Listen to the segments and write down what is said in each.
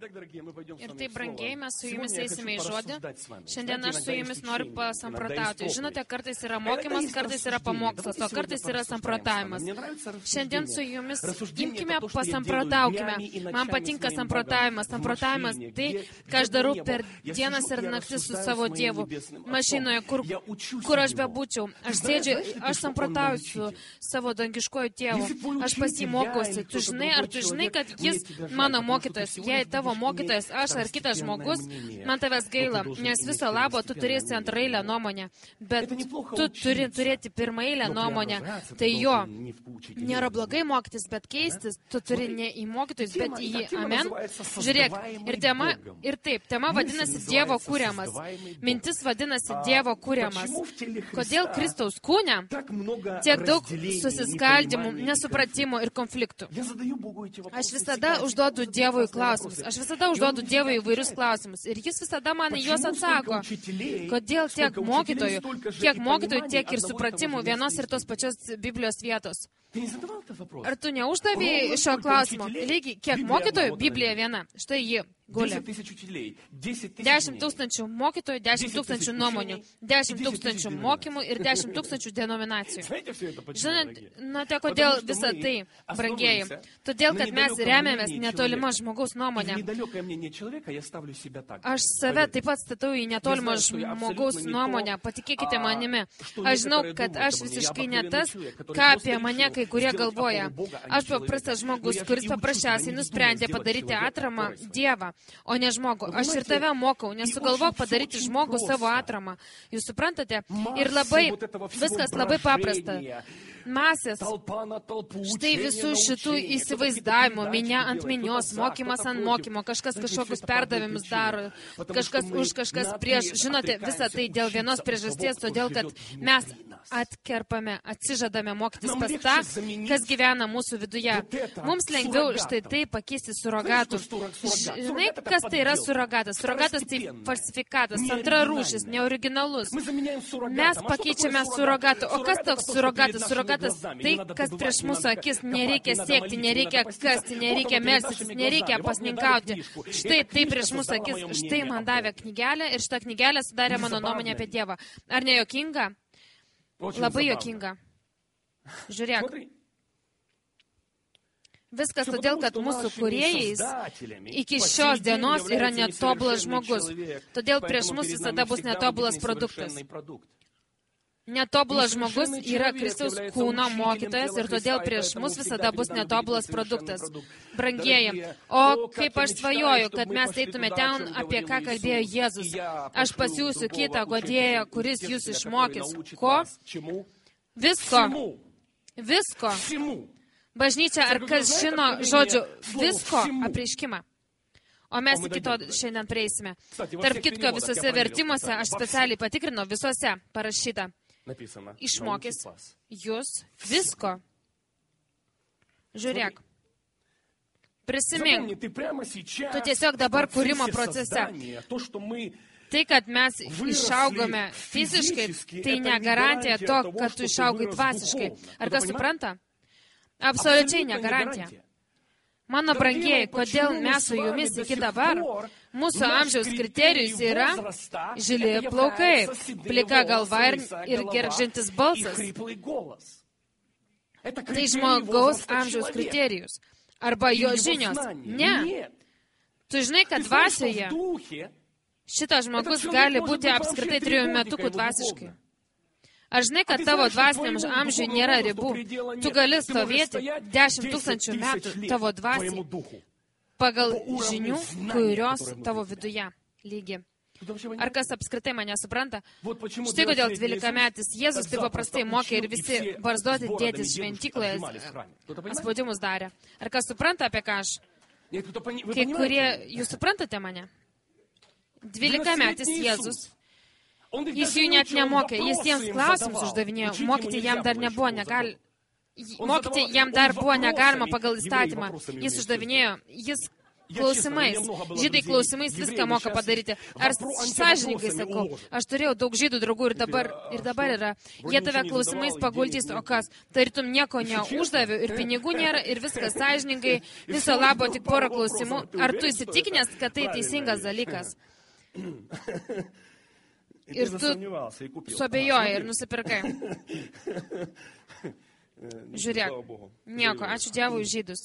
Ir tai, brangiai, mes su jumis eisime į žodį. Šiandien aš su jumis noriu pasamprotauti. Žinote, kartais yra mokymas, kartais yra pamokslas, o kartais yra samprotavimas. Šiandien su jumis imkime, pasamprotaukime. Man patinka samprotavimas. Samprotavimas tai, ką aš darau per dienas ir naktis su savo Dievu. Mašinoje, kur aš bebūčiau. Aš sėdžiu, aš samprotauju su savo dangiškoju tėvu. Aš pasimokausi. Tu žinai, ar tu žinai, kad jis mano mokytojas? Jei tavo mokytojas, aš ar kitas žmogus, man tavęs gaila, nes viso labo tu turėsi antraeilę nuomonę, bet tu turi turėti pirmaeilę nuomonę. Tai jo, nėra blogai mokytis, bet keistis, tu turi ne į mokytojus, bet į jį. Amen. Žiūrėk, tema vadinasi Dievo kūriamas. Mintis vadinasi Dievo kūriamas. Kodėl Kristaus kūne tiek daug susiskaldimų, nesupratimų ir konfliktų? Aš visada užduodu Dievui klausimus. Aš visada užduodu Dievui įvairius klausimus. Ir jis visada man į juos atsako. Kodėl tiek mokytojų, tiek ir supratimų vienos ir tos pačios Biblijos vietos? Ar tu neuždavėjai šio klausimo? Lygiai, kiek mokytojų, Biblija viena. Štai ji guli. 10 000 mokytojų, 10 000 nuomonių, 10 000 mokymų ir 10 000 denominacijų. Žinote, kodėl visą tai, brangieji? Todėl, kad mes remiamės netolimą žmogaus nuomonę. Aš save taip pat statau į netolimą žmogaus nuomonę. Patikėkite manimi. Aš žinau, kad aš visiškai ne tas, ką apie mane kai kurie galvoja. Aš paprastas žmogus, kuris paprasčiausiai nusprendė padaryti atramą Dievą, o ne žmogų. Aš ir tave mokau, nesugalvok padaryti žmogų savo atramą. Jūs suprantate? Ir viskas labai paprasta. Masės. Štai visų šitų įsivaizdavimų, minia ant minios, mokymas ant mokymo, kažkas kažkokius perdavimus daro, kažkas už, kažkas prieš. Žinote, visa tai dėl vienos priežasties, todėl, kad mes atkerpame, atsižadame mokytis pas tą, kas gyvena mūsų viduje. Mums lengviau štai tai pakeisti surogatų. Žinai, kas tai yra surogatas? Surogatas tai falsifikatas, antra rūšis, neoriginalus. Mes pakeičiame surogatų. O kas toks surogatas? Surogatas tai, kas prieš mūsų akis. Nereikia siekti, nereikia kasti, nereikia melsytis, nereikia pasninkauti. Štai tai prieš mūsų akis. Štai man davė knygelę ir šitą knygelę sudarė mano nuomonę apie Dievą. Ar ne juokinga? Labai juokinga. Žiūrėk. Viskas todėl, kad mūsų kūrėjais iki šios dienos yra netobulas žmogus. Todėl prieš mus visada bus netobulas produktas. Netobulas žmogus yra Kristaus kūno mokytojas ir todėl prieš mus visada bus netobulas produktas. Brangieji, o kaip aš svajoju, kad mes eitume ten, apie ką kalbėjo Jėzus. Aš pasiūsiu kitą guodėją, kuris jūs išmokys. Ko? Visko. Bažnyčia, ar kas žino žodžiu visko apreiškimą? O mes iki to šiandien prieisime. Tarp kitko, visose vertimuose, aš specialiai patikrinau, visose parašyta. Išmokys jūs visko. Žiūrėk. Prisimink. Tu tiesiog dabar kūrimo procese. Tai, kad mes išaugome fiziškai, tai ne garantija to, kad tu išaugai dvasiškai. Ar kas supranta? Absoliučiai ne garantija. Mano brangieji, kodėl mes su jumis iki dabar, mūsų amžiaus kriterijus yra žili plaukai, plika galva ir gergžantis balsas. Tai žmogaus amžiaus kriterijus. Arba jo žinios. Ne. Tu žinai, kad dvasioje šitas žmogus gali būti apskritai 3 metukų dvasiškai. Aš žinai, kad tavo dvasiniam amžiui nėra ribų. Tu gali stovėti 10 000 metų tavo dvasiai pagal žinių, kurios tavo viduje lygi. Ar kas apskritai mane supranta? Štai kodėl 12-metis Jėzus taip paprastai mokė ir visi barzdoti tėtis šventykloje spaudimus darė. Ar kas supranta, apie ką aš? Kai kurie, jūs suprantate mane? 12-metis Jėzus. Jis jų net nemokė, jis jiems klausimus uždavinėjo, mokyti jam dar buvo negalima pagal įstatymą. Jis uždavinėjo, jis klausimais. Žydai klausimais viską moka padaryti. Ar sąžininkai sakau, aš turėjau daug žydų draugų ir dabar yra. Jie tave klausimais pagultys, o kas? Tarytum nieko neuždaviu ir pinigų nėra ir viskas sąžininkai, viso labo tik porą klausimų. Ar tu įsitikinęs, kad tai teisingas dalykas? Ir tu suabejoji ir nusipirkai. Žiūrėk. Nieko, ačiū Dievui už žydus.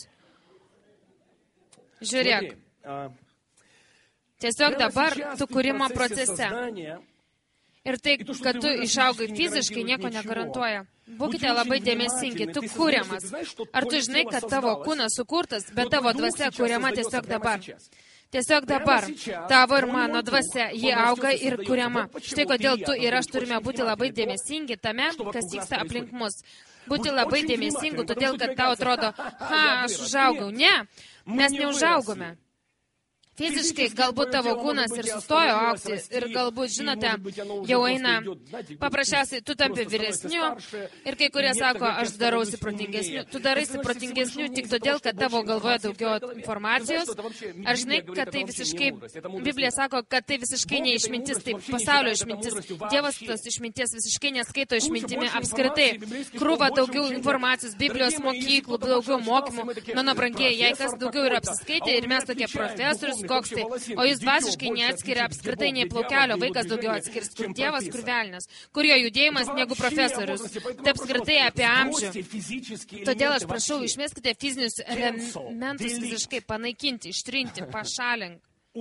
Žiūrėk. Tiesiog dabar tu kūrimo procese. Ir tai, kad tu išaugai fiziškai, nieko negarantuoja. Būkite labai dėmesingi, tu kūriamas. Ar tu žinai, kad tavo kūnas sukurtas, bet tavo dvasia kūriama tiesiog dabar? Tiesiog dabar. Tavo ir mano dvasia, ji auga ir kūriama. Štai kodėl tu ir aš turime būti labai dėmesingi tame, kas vyksta aplink mus. Būti labai dėmesingų, todėl, kad tau atrodo, aš užaugau. Ne, mes neužaugome. Fiziškai galbūt tavo kūnas ir sustojo augti ir galbūt, žinote, jau eina, paprasčiausiai, tu tampi vyresniu ir kai kurie sako, aš darausi protingesniu. Tu daraisi protingesniu tik todėl, kad tavo galvoje daugiau informacijos. Aš žinai, kad tai visiškai, Biblija sako, kad tai visiškai neišmintis, tai pasaulio išmintis. Dievas tas išminties visiškai neskaito išmintimi apskritai. Krūva daugiau informacijos, Biblijos mokyklų, daugiau mokymų. Mano brangieji, jei kas daugiau yra apsiskaitę ir mes tokie profesorius, koks tai, o jis dvasiškai neatskiria apskritai nei plaukelio, vaikas daugiau atskirs, kur Dievas, kur velnias, kur jo judėjimas negu profesorius. Tai apskritai apie amžių. Todėl aš prašau, išmeskite fizinius elementus fiziškai, panaikinti, ištrinti, pašalink.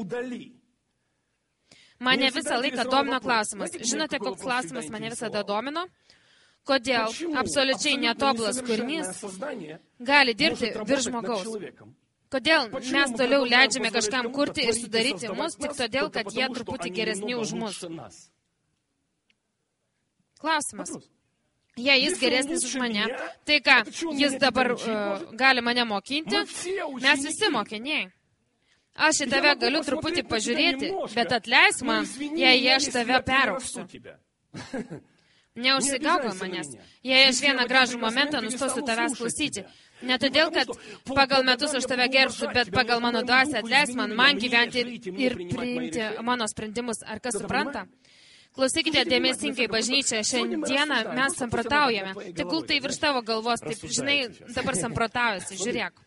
Mane visą laiką domino klausimas. Žinote, koks klausimas mane visada domino? Kodėl absoliučiai netobulas kūrinys gali dirbti virš žmogaus? Kodėl mes toliau leidžiame kažkam kurti ir sudaryti mus, tik todėl, kad jie truputį geresni už mus? Klausimas. Jei jis geresnis už mane, tai ką, jis dabar gali mane mokinti? Mes visi mokiniai. Aš į tave galiu truputį pažiūrėti, bet atleis man, jei aš tave perauksiu. Neužsigauk manęs, jei aš vieną gražų momentą nustosiu tavęs klausyti. Ne todėl, kad pagal metus aš tave gerbsiu, bet pagal mano dvasią atleis man gyventi ir priimti mano sprendimus. Ar kas supranta? Klausykite dėmesingai, bažnyčia, šiandieną mes samprotaujame. Tegul tai virš tavo galvos, taip, žinai, dabar samprotaujasi, žiūrėk.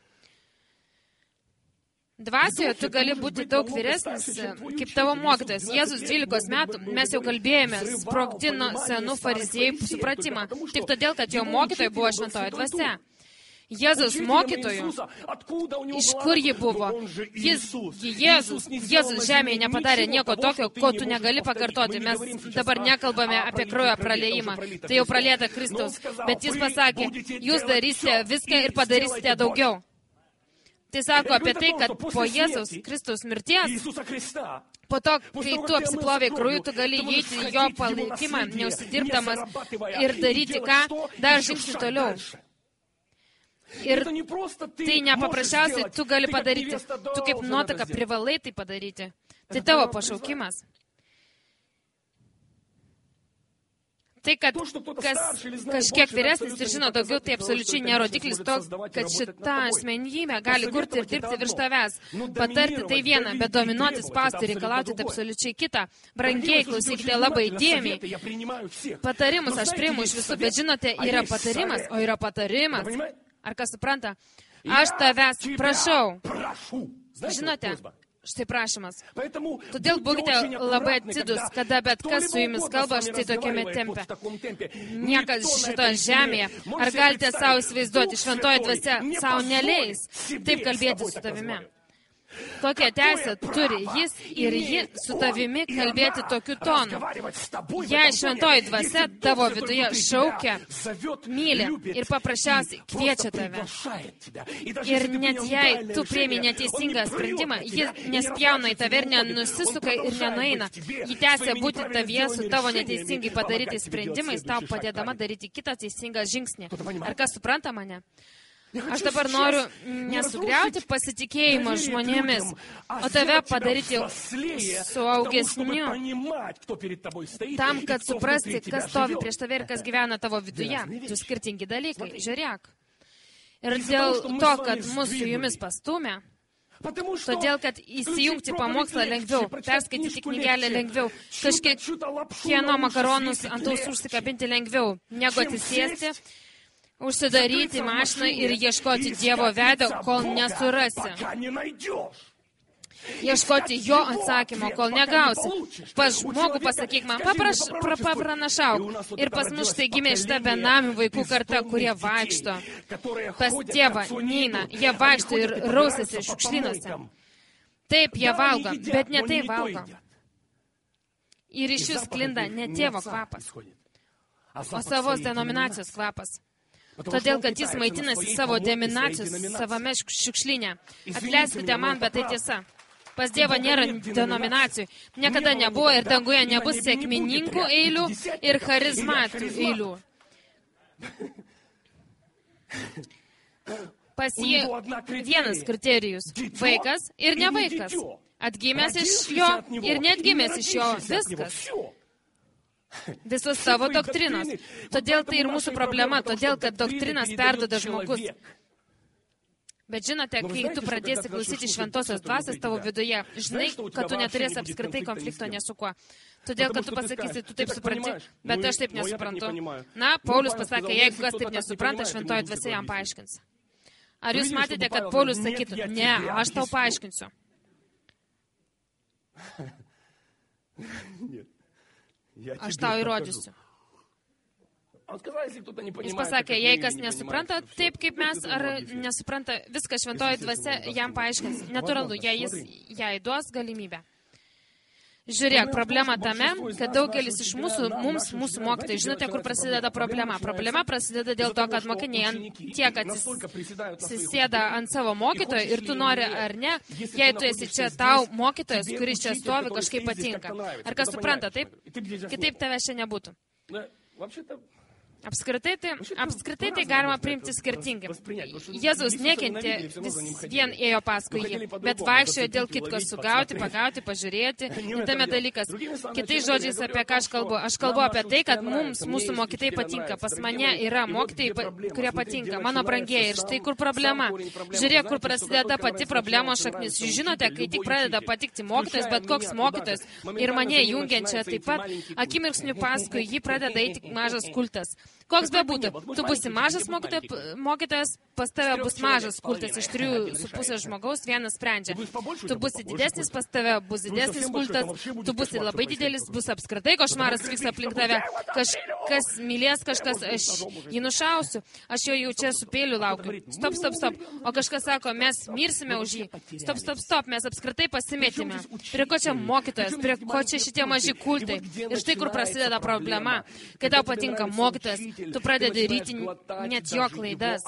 Dvasioje tu gali būti daug vyresnis, kaip tavo mokytojas. Jėzus 12 metų, mes jau kalbėjome, sprogdino senų fariziejų supratimą, tik todėl, kad jo mokytojai buvo šventoji dvasia. Jėzus mokytojų, iš kur ji buvo? Jėzus žemėje nepadarė nieko tokio, ko tu negali pakartoti. Mes dabar nekalbame apie kraujo praliejimą. Tai jau pralieta Kristaus. Bet jis pasakė, jūs darysite viską ir padarysite daugiau. Tai sako apie tai, kad po Jėzaus Kristaus mirties, po to, kai tu apsiplovei krauju, tu gali įeiti į jo palaikymą, neužsidirbdamas ir daryti ką, dar žingsnį toliau. Ir tai nepaprasčiausiai tu gali padaryti, tu kaip nuotaka privalai tai padaryti. Tai tavo pašaukimas. Tai, kad kažkiek vyresnis ir žino daugiau, tai absoliučiai nerodiklis to, kad šita asmenybė gali kurti ir dirbti virš tavęs. Patarti tai vieną, bet dominuoti, spausti, reikalauti tai absoliučiai kitą. Brangiai, klausykite labai dėmiai. Patarimus aš priimu iš visų, bet žinote, yra patarimas, o yra patarimas. Ar kas supranta? Aš tavęs prašau. Žinote, štai prašymas. Todėl būkite labai atidus, kada bet kas su jumis kalba, štai tokiame tempe. Niekas šitoje žemėje. Ar galite savo įsivaizduoti, šventoji dvasia savo neleis taip kalbėti su tavimi? Tokią teisę turi jis ir ji su tavimi kalbėti tokiu tonu. Jei šventoji dvasia tavo viduje šaukia, myli ir paprasčiausiai kviečia tave. Ir net jei tu priimi neteisingą sprendimą, ji nespjauna į tave ir nenusisuka ir nenueina. Ji tęsia būti tavyje su tavo neteisingai padarytais sprendimais, tau padėdama daryti kitą teisingą žingsnį. Ar kas supranta mane? Aš dabar noriu nesugriauti pasitikėjimą žmonėmis, o tave padaryti suaugesniu, tam, kad suprasti, kas stovi prieš tave ir kas gyvena tavo viduje. Du skirtingi dalykai. Žiūrėk. Ir dėl to, kad mus su jumis pastumė, Todėl, kad įsijungti pamokslą lengviau, perskaityti knygelę lengviau, kažkieno makaronus ant ausų užsikabinti lengviau, negu atsisėsti, užsidaryti mašiną ir ieškoti Dievo veido, kol nesurasi. Ieškoti jo atsakymo, kol negausi. Pas žmogų pasakyk man, papranašauk. Ir pas mus štai gimė šitą benamių vaikų kartą, kurie vaikšto. Pas tėvą neina, jie vaikšto ir rausėsi šiukšlynuose. Taip, jie valgo, bet ne tai valgo. Ir iš jų sklinda ne tėvo kvapas, o savos denominacijos kvapas. Todėl, kad jis maitinasi savo denominacijos savame šiukšlyne. Atleiskite man, bet tai tiesa. Pas Dievą nėra denominacijų. Niekada nebuvo ir danguje nebus sėkmininkų eilių ir charizmatų eilių. Pas jį vienas kriterijus – vaikas ir ne vaikas. Atgimęs iš jo ir neatgimęs iš jo. Viskas. Visos savo doktrinos. Todėl tai ir mūsų problema, todėl kad doktrinas perduoda žmogus. Bet žinote, kai tu pradėsi klausyti šventosios dvasios tavo viduje, žinai, kad tu neturėsi apskritai konflikto ne su kuo. Todėl, kad tu pasakysi, tu taip supranti, bet aš taip nesuprantu. Na, Paulius pasakė, jeigu kas taip nesupranta, šventoji dvasia jam paaiškins. Ar jūs matėte, kad Paulius sakytų, ne, aš tau paaiškinsiu? Aš tau įrodysiu. Jis pasakė, jei kas nesupranta taip kaip mes, ar nesupranta viską šventoji dvasia, jam paaiškins. Natūralu, jei jis jai duos galimybę. Žiūrėk, problema tame, kad daugelis iš mūsų mokytojai, žinote, kur prasideda problema. Problema prasideda dėl to, kad mokiniai tiek atsisėda ant savo mokytojo ir tu nori ar ne, jei tu esi čia tau mokytojas, kuris čia stovi, kažkaip patinka. Ar kas supranta, taip? Kitaip tave čia nebūtų. Apskritai tai galima priimti skirtingai. Jėzus nekentė, vis vien ėjo paskui jį, bet vaikščiojo dėl kitko sugauti, pagauti, pažiūrėti. Ir tame dalykas. Kitais žodžiais, apie ką aš kalbu? Aš kalbu apie tai, kad mūsų mokytojai patinka. Pas mane yra mokytojai, kurie patinka. Mano brangieji. Ir štai kur problema. Žiūrėk, kur prasideda pati problemos šaknis. Jūs žinote, kai tik pradeda patikti mokytojas, bet koks mokytojas ir mane jungiančia taip pat, akimirksniu paskui jį pradeda eiti mažas kultas. Koks bebūtų, tu būsi mažas mokytojas, pas tave bus mažas kultas iš 3,5 žmogaus, vienas sprendžia. Tu būsi didesnis, pas tave bus didesnis kultas, tu būsi labai didelis, bus apskritai košmaras vyks aplink tave. Kažkas mylės, kažkas, aš jį nušausiu, aš jau čia su peiliu laukiu. Stop. O kažkas sako, mes mirsime už jį. Stop, mes apskritai pasimėtime. Prie ko čia mokytojas, prie ko čia šitie maži kultai. Ir štai kur prasideda problema. Kai tau patinka mokytojas, tu pradedi ryti net jo klaidas.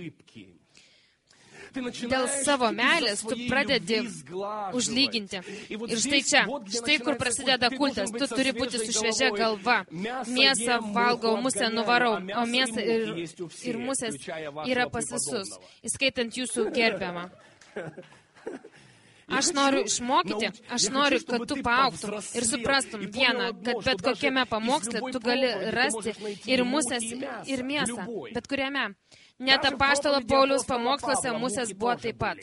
Dėl savo meilės tu pradedi užlyginti. Ir štai kur prasideda kultas. Tu turi būti su šviežia galva. Mėsą valgau, musę nuvarau, o mėsą ir musės yra pas visus, įskaitant jūsų gerbiamą. Aš noriu išmokyti, aš noriu, kad tu paaugtum ir suprastum vieną, kad bet kokiame pamoksle tu gali rasti ir musės, ir mėsą, bet kuriame. Net apaštalo Pauliaus pamoksluose musės buvo taip pat.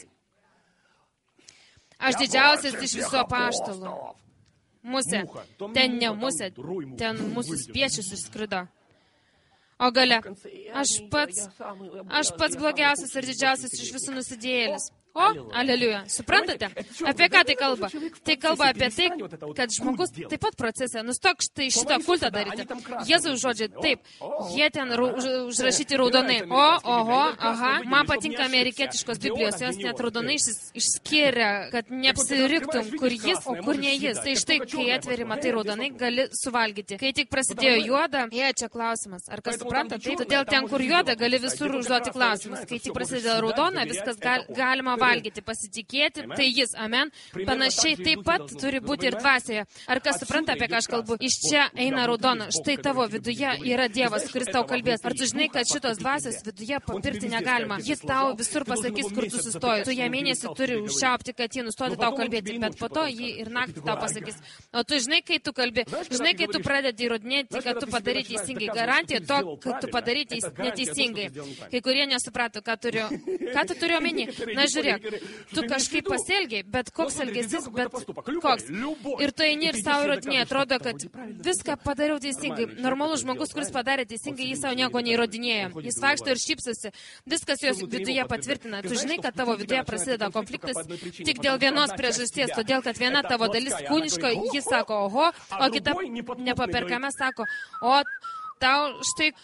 Aš didžiausias iš visų apaštalų. Musė, ten ne musė, ten mūsų spiečius išskrido. O gale, aš pats blogiausias ir didžiausias iš visų nusidėjėlis. O, aleliuja, suprantate? Apie ką tai kalba? Tai kalba apie tai, kad žmogus taip pat procese, nustok štai šitą kultą daryti. Jėzaus žodžiai, taip, jie ten užrašyti raudonai. Man patinka amerikietiškos Biblijos, jos net raudonai išskiria, kad neapsiriktum, kur jis, o kur ne jis. Tai štai, kai atveri, matai raudonai, gali suvalgyti. Kai tik prasidėjo juoda, čia klausimas. Ar kas supranta? Tai todėl ten, kur juoda, gali visur užduoti klausimus. Kai tik prasidėjo raudona, viskas galima valgyti, pasitikėti, tai jis, amen. Panašiai taip pat turi būti ir dvasioje. Ar kas supranta, apie ką aš kalbu? Iš čia eina raudona. Štai tavo viduje yra Dievas, kuris tau kalbės. Ar tu žinai, kad šitos dvasios viduje papirti negalima? Jis tau visur pasakys, kur tu sustoji. Tu ją mėnesį turi užšiaupti, kad jį nustoti tau kalbėti, bet po to jį ir naktį tau pasakys. O tu žinai, kai tu kalbi, žinai, kai tu pradedi įrodinėti, kad tu padarai teisingai. Garantija to, kad tu padarai neteisingai. Kai kurie nesuprato, ką tu turi omeny. Na, žiūrėk. žiūrėk, tu kažkaip pasielgiai, bet koks elgesys, bet koks. Ir tu eini ir savo įrodinėjai, atrodo, kad viską padariau teisingai. Normalus žmogus, kuris padarė teisingai, jis savo nieko neįrodinėja. Jis vaikšto ir šypsosi, viskas jos viduje patvirtina. Tu žinai, kad tavo viduje prasideda konfliktas tik dėl vienos priežasties, todėl, kad viena tavo dalis kūniško, jis sako, oho, o kita nepaperkame sako, o tau štai...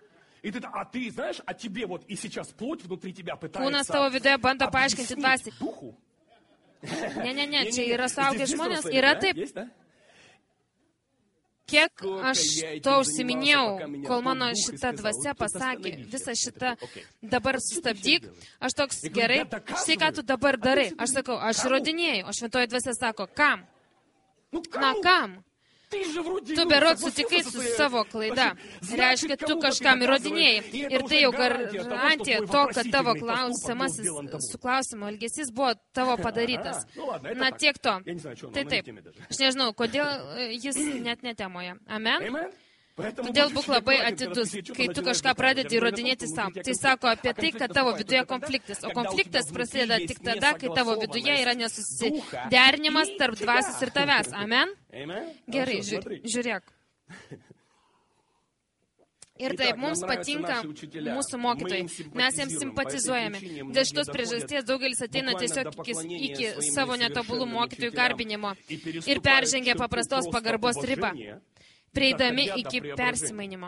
Kūnas tavo viduje bando paaiškinti dvasiai. Ne, čia yra suaugę žmonės. Yra taip. Kiek aš to užsiminėjau, kol mano šita dvasia pasakė, visą šitą dabar sustabdyk, aš toks gerai, štai ką tu dabar darai. Aš sakau, aš įrodinėjau, o šventoji dvasia sako, kam? Na, kam? Tu berot sutikai su savo klaida. Reiškia, tu kažkam įrodinėjai. Ir tai jau garantija to, kad tavo su klausimo elgesys buvo tavo padarytas. Na, tiek to. Tai taip. Aš nežinau, kodėl jis net netemoja. Amen? Todėl būk labai atidus, kai tu kažką pradedi įrodinėti savo. Tai sako apie tai, kad tavo viduje konfliktas. O konfliktas prasideda tik tada, kai tavo viduje yra nesusiderinimas tarp dvasios ir tavęs. Amen? Gerai, žiūrėk. Ir taip, mums patinka mūsų mokytojai. Mes jiems simpatizuojame. Dėl šitos priežasties daugelis ateina tiesiog iki savo netobulų mokytojų garbinimo ir peržengia paprastos pagarbos ribą, prieidami iki persimainimo.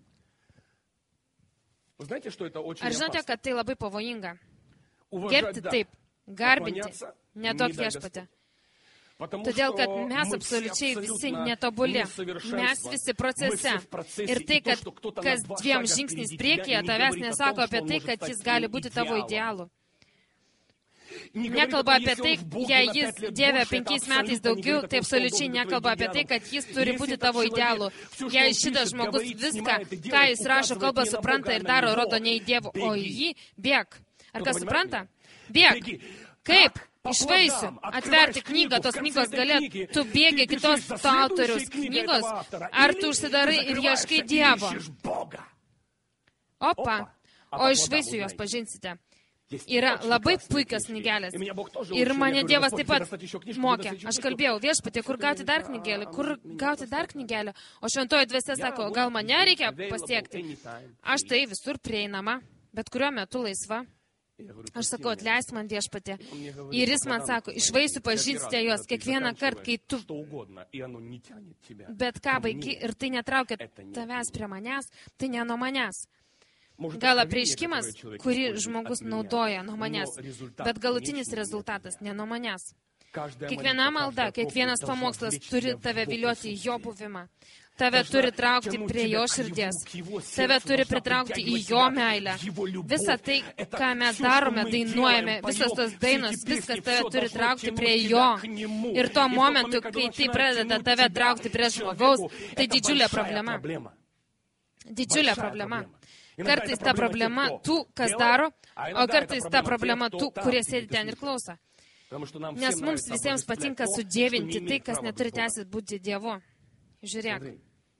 Ar žinote, kad tai labai pavojinga? Gerbti taip, garbinti, neduok viešpatį. Todėl, kad mes absoliučiai visi netobuli, mes visi procese. Ir tai, kad kas 2 žingsniais priekyje tavęs nesako apie tai, kad jis gali būti tavo idealu. Nekalba apie tai, jei jis dievė 5 metais daugiau, tai absoliučiai nekalba apie tai, kad jis turi būti tavo idealu. Jei šitas žmogus viską, ką jis rašo, kalba, supranta ir daro, rodo ne į Dievą, o į jį, bėk. Ar kas supranta? Bėk. Kaip? Išvaisiu. Atverti knygą, tos knygos gale, tu bėgi kitos to autoriaus knygos, ar tu užsidarai ir ieškai Dievo? Opa. O išvaisiu jos pažinsite. Yra labai puikios knygelės. Ir mane Dievas taip pat mokė. Aš kalbėjau, viešpatie, kur gauti dar knygelę? O šventoji dvasia sako, gal mane reikia pasiekti? Aš tai visur prieinama, bet kuriuo metu laisva. Aš sakau, atleisk man viešpatie. Ir jis man sako, išvaisiu pažinsite juos kiekvieną kartą, kai tu bet ką baigi ir tai netraukia tavęs prie manęs, tai ne nuo manęs. Gal apreiškimas, kurį žmogus naudoja nuo manęs, bet galutinis rezultatas ne nuo manęs. Kiekviena malda, kiekvienas pamokslas turi tave vilioti į jo buvimą. Tave turi traukti prie jo širdies. Tave turi pritraukti į jo meilę. Visa tai, ką mes darome, dainuojame, visas tos dainos, viskas tave turi traukti prie jo. Ir tuo momentu, kai tai pradeda tave traukti prie žmogaus, tai didžiulė problema. Didžiulė problema. Kartais ta problema tų, kas daro, o kartais ta problema tų, kurie sėdi ten ir klauso. Nes mums visiems patinka sudievinti tai, kas neturi teisės būti Dievu. Žiūrėk.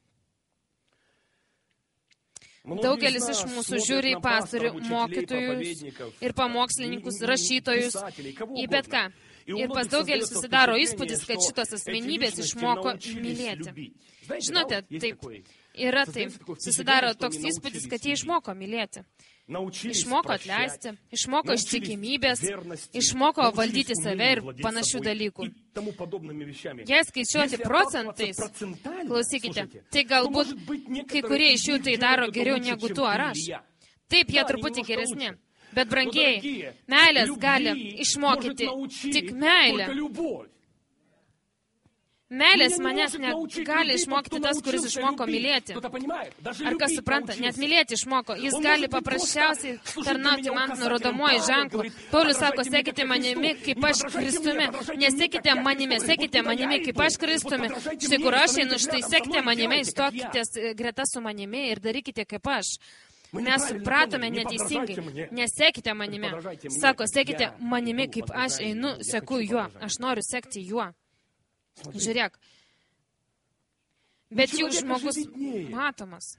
Daugelis iš mūsų žiūri į pastorių, mokytojus ir pamokslininkus, rašytojus, į bet ką. Ir pas daugelį susidaro įspūdis, kad šitos asmenybės išmoko mylėti. Žinote, taip, yra taip. Susidaro toks įspūdis, kad jie išmoko mylėti. Išmoko atleisti, išmoko ištikimybės, išmoko valdyti save ir panašių dalykų. Jei skaičiuoti procentais, klausykite, tai galbūt kai kurie iš jų tai daro geriau negu tu ar aš. Taip, jie truputį geresni. Bet, brangieji, meilės gali išmokyti tik meilė. Meilės manęs negali išmokyti tas, kuris išmoko mylėti. Ar kas supranta? Net mylėti išmoko. Jis gali paprasčiausiai tarnauti man nurodomuoju ženklu. Paulius sako, sekite manimi, kaip aš Kristumi. Nesekite manimi, sekite manimi, kaip aš Kristumi. Štai kur aš einu, štai sekite manimi, stokite greta su manimi ir darykite kaip aš. Mes supratome neteisingai. Nesekite manimi. Sako, sekite manimi, kaip aš einu, seku juo. Aš noriu sekti juo. Žiūrėk. Bet juk žmogus matomas.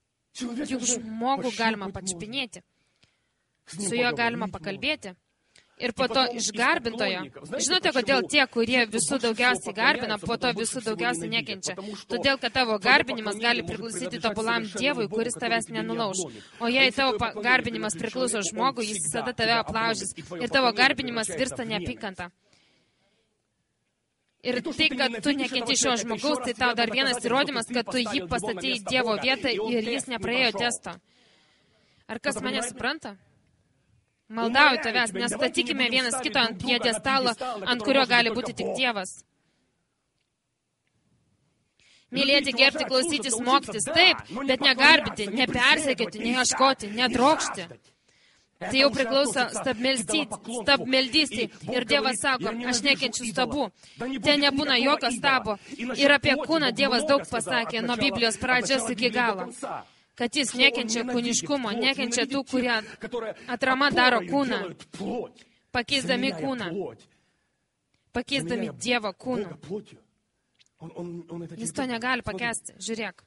Juk žmogų galima pačiupinėti. Su juo galima pakalbėti. ir po to iš garbintojo. Žinote, kodėl tie, kurie visų daugiausiai garbina, po to visų daugiausiai nekenčia? Todėl, kad tavo garbinimas gali priklausyti tobulam Dievui, kuris tavęs nenulauž. O jei tavo garbinimas priklauso žmogui, jis visada tave aplaužys. Ir tavo garbinimas virsta neapykanta. Ir tai, kad tu nekenti šio žmogaus, tai tau dar vienas įrodymas, kad tu jį pastatei į Dievo vietą ir jis nepraėjo testo. Ar kas mane supranta? Maldauju tavęs, nestatykime vienas kito ant pjedestalo, ant kurio gali būti tik Dievas. Mylėti, gerbti, klausytis, mokytis, taip, bet negarbinti, nepersekioti, neieškoti, netrokšti. Tai jau priklauso stabmeldystei. Ir Dievas sako, aš nekenčiu stabų. Ten nebūna jokio stabo. Ir apie kūną Dievas daug pasakė nuo Biblijos pradžios iki galo. Kad jis nekenčia kūniškumo, nekenčia tų, kurie atrama daro kūną, pakeisdami kūną, pakeisdami Dievo kūną. Jis to negali pakęsti. Žiūrėk.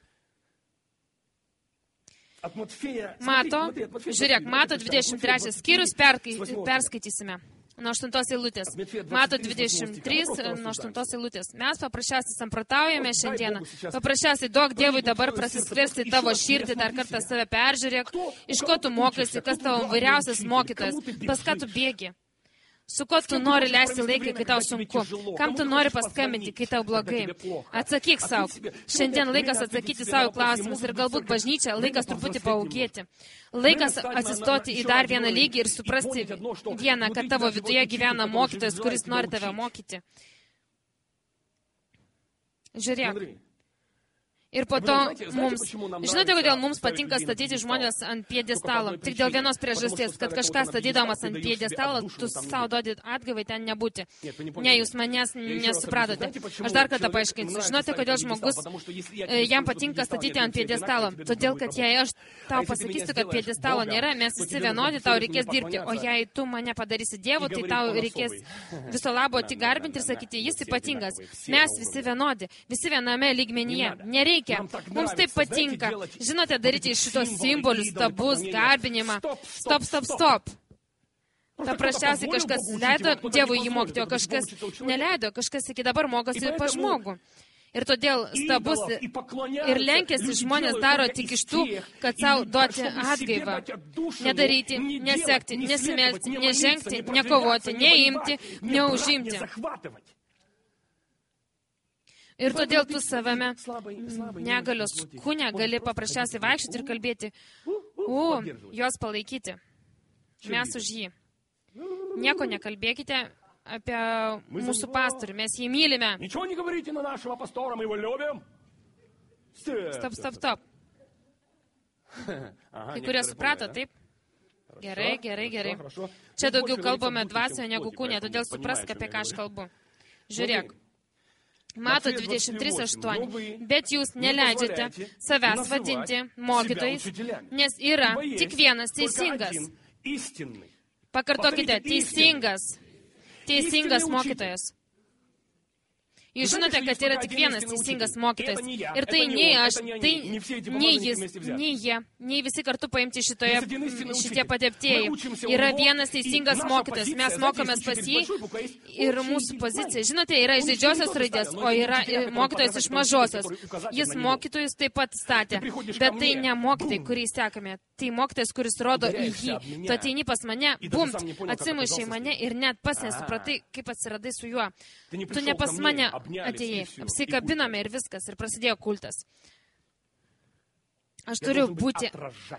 Mato 23 skyrius perskaitysime. Nuo 8 eilutės. Mato 23, nuo 8 eilutės. Mes paprasčiausiai samprotaujame šiandieną. Paprasčiausiai duok Dievui dabar prasiskversti tavo širdį, dar kartą save peržiūrėk, iš ko tu mokaisi, kas tavo vyriausias mokytojas, pas ką tu bėgi. Su ko tu nori leisti laiką, kai tau sunku? Kam tu nori paskambinti, kai tau blogai? Atsakyk savo. Šiandien laikas atsakyti savo klausimus ir galbūt bažnyčia, laikas truputį paaugėti. Laikas atsistoti į dar vieną lygį ir suprasti vieną, kad tavo viduje gyvena mokytojas, kuris nori tave mokyti. Žiūrėk. Ir po to žinote, kodėl mums patinka statyti žmonės ant pjedestalo? Tik dėl vienos priežasties, kad kažkas statydamas ant pjedestalo, tu savo duodi atgaivai ten nebūti. Ne, jūs manęs nesupratote. Aš dar kartą paaiškinsiu. Žinote, kodėl žmogus, jam patinka statyti ant pjedestalo? Todėl, kad jei aš tau pasakysiu, kad pjedestalo nėra, mes visi vienodi, tau reikės dirbti. O jei tu mane padarysi Dievu, tai tau reikės viso labo tik garbinti ir sakyti, jis ypatingas. Mes visi vienodi, visi viename lygmenyje. Nereikia. Mums taip patinka. Žinote, daryti iš šitos simbolius, stabus, garbinimą. Stop. Paprasčiausiai kažkas leido Dievui jį mokyti, o kažkas neleido. Kažkas iki dabar mokosi pas žmogų. Ir todėl stabus ir lenkėsi žmonės daro tik iš tų, kad savo duoti atgaivą. Nedaryti, nesekti, nesimelsti, nežengti, nekovoti, neimti, neužimti. Ir todėl tu savame negalios kūne gali paprasčiausiai vaikščioti ir kalbėti, jos palaikyti. Mes už jį. Nieko nekalbėkite apie mūsų pastorių, mes jį mylime. Stop. Kai kurie suprato, taip? Gerai. Čia daugiau kalbame dvasioje negu kūne, todėl suprask, apie ką aš kalbu. Žiūrėk. Mato 23:8. Bet jūs neleidžiate savęs vadinti mokytojais, nes yra tik vienas teisingas. Pakartokite, teisingas mokytojas. Jūs žinote, kad yra tik vienas teisingas mokytojas. Ir tai nei aš, tai nei jis, nei jie, nei visi kartu paimti šitie pateptieji. Yra vienas teisingas mokytojas. Mes mokomės pas jį ir mūsų pozicija. Žinote, yra iš didžiosios raidės, o yra mokytojas iš mažosios. Jis mokytojus taip pat statė. Bet tai ne mokytojai, kurį sekame. Tai mokytojas, kuris rodo į jį. Tu ateini pas mane, bumt, atsimušiai mane ir net pas nesupratai, kaip atsiradai su juo. Tu ne pas mane atėjai, apsikabiname ir viskas, ir prasidėjo kultas. Aš turiu būti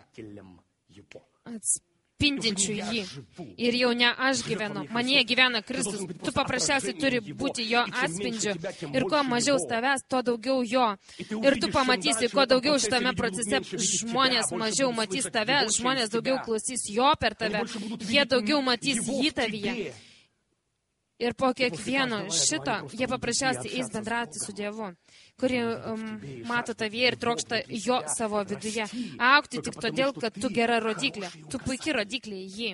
atspindinčių jį. Ir jau ne aš gyvenu, manyje gyvena Kristus. Tu paprasčiausiai turi būti jo atspindžiu. Ir kuo mažiau tavęs, to daugiau jo. Ir tu pamatysi, kuo daugiau šitame procese žmonės mažiau matys tave, žmonės daugiau klausys jo per tave, jie daugiau matys jį tavyje. Ir po kiekvieno šito, jie paprasčiausiai eis bendrauti su Dievu, kuri mato tavyje ir trokšta jo savo viduje. Augti tik todėl, kad tu gera rodiklė. Tu puikiai rodiklė jį.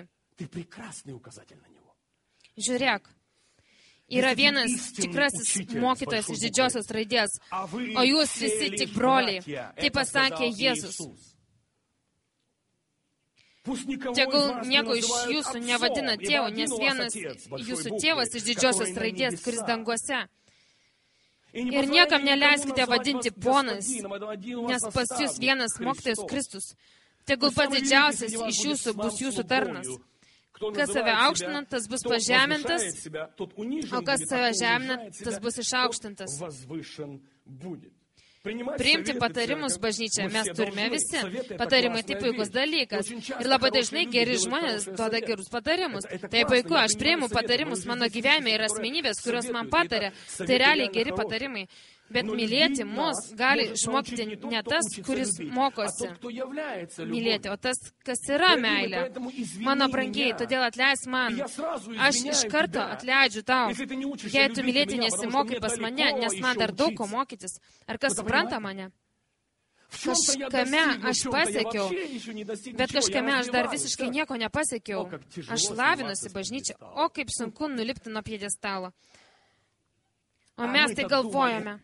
Žiūrėk, yra vienas tikrasis mokytojas iš didžiosios raidės, o jūs visi tik broliai. Tai pasakė Jėzus. Tegul nieko iš jūsų nevadina tėvu, nes vienas jūsų tėvas iš didžiosios raidės, kuris danguose. Ir niekam neleiskite vadinti ponas, nes pas jūs vienas mokytojas Kristus. Tegul pats didžiausias iš jūsų bus jūsų tarnas. Kas save aukština, tas bus pažemintas, o kas save žemina, tas bus išaukštintas. Priimti patarimus bažnyčią mes turime visi. Patarimai tai puikus dalykas. Ir labai dažnai geri žmonės duoda gerus patarimus. Tai puiku, aš priimu patarimus mano gyvenime ir asmenybės, kurios man patarė. Tai realiai geri patarimai. Bet mylėti mus gali išmokyti ne tas, kuris mokosi mylėti, o tas, kas yra meilė. Mano brangiai, todėl atleisk man. Aš iš karto atleidžiu tau. Jei tu mylėti nesimokai pas mane, nes man dar daug ko mokytis. Ar kas supranta mane? Kažkame aš pasiekiau, bet kažkame aš dar visiškai nieko nepasiekiau. Aš lavinusi bažnyčią, o kaip sunku nulipti nuo pjedestalo. O mes tai galvojame.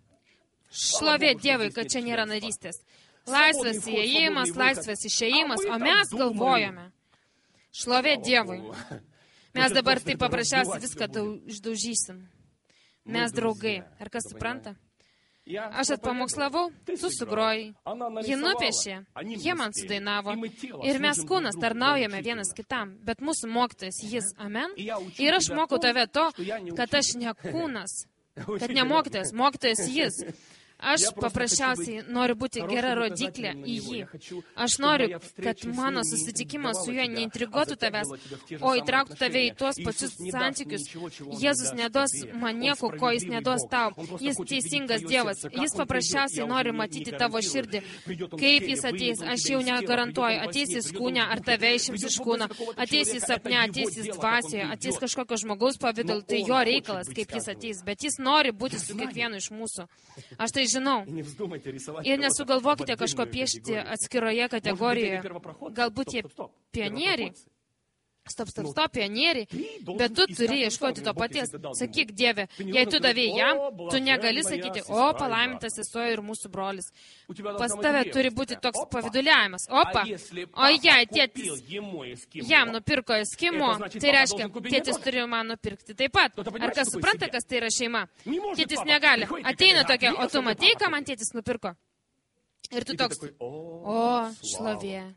Šlovė Dievui, kad čia nėra narystės. Laisvas įėjimas, laisvas išėjimas, o mes galvojame. Šlovė Dievui. Mes dabar taip paprasčiausiai viską išdaužysim. Mes draugai. Ar kas supranta? Aš atpamokslavau, tu sugrojai. Ji nupiešė, jie man sudainavo. Ir mes kūnas tarnaujame vienas kitam. Bet mūsų mokytojas jis, amen. Ir aš mokau tave to, kad aš ne kūnas. Kad ne mokytojas, mokytojas jis. Aš paprasčiausiai noriu būti gera rodiklė į jį. Aš noriu, kad mano susitikimas su juo neintriguotų tavęs, o įtrauktų tave į tuos pačius santykius. Jėzus neduos man nieko, ko jis neduos tau. Jis teisingas Dievas. Jis paprasčiausiai nori matyti tavo širdį. Kaip jis ateis, aš jau negarantuoju. Ateis jis kūne, ar tave išims iš kūno. Ateis jis sapne, ateis jis dvasioje, ateis kažkokio žmogaus pavidalu. Tai jo reikalas, kaip jis ateis. Bet jis nori būti su kiekvienu iš mūsų. Aš tai žinau. Ir nesugalvokite kažko piešti atskiroje kategorijoje. Galbūt jie pionieriai. Stop, pionieriai. Bet tu turi ieškoti to paties. Sakyk, Dieve, jei tu davėjai jam, tu negali sakyti, o palaimintas esu ir mūsų brolis. Pas tave turi būti toks paviduliavimas. Opa, o jei tėtis jam nupirko eskimo, tai reiškia, tėtis turi man nupirkti taip pat. Ar kas supranta, kas tai yra šeima? Tėtis negali. Ateina tokia, o tu matei, ką man tėtis nupirko? Ir tu toks, o, šlovė.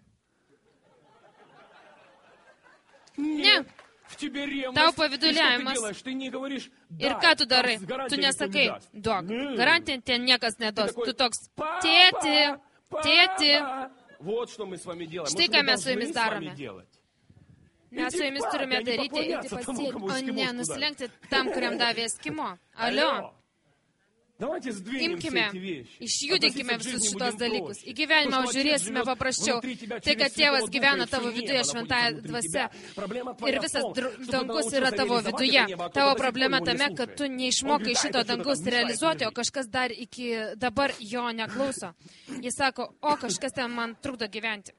Ne, tau paviduliavimas. Ir ką tu darai? Tu nesakai, duok. Garantiją ten niekas neduos. Tu toks, tėti. Štai ką mes su jumis darome. Mes su jumis turime daryti, eiti pasėti, o ne nusilenkti tam, kuriam davė eskimo. Alio. Imkime, išjudinkime visus šitos dalykus. Į gyvenimą žiūrėsime paprasčiau. Tai, kad tėvas gyvena tavo viduje šventąją dvasia ir visas dangus yra tavo viduje. Tavo problema tame, kad tu neišmokai šito dangus realizuoti, o kažkas dar iki dabar jo neklauso. Jis sako, o kažkas ten man trukdo gyventi.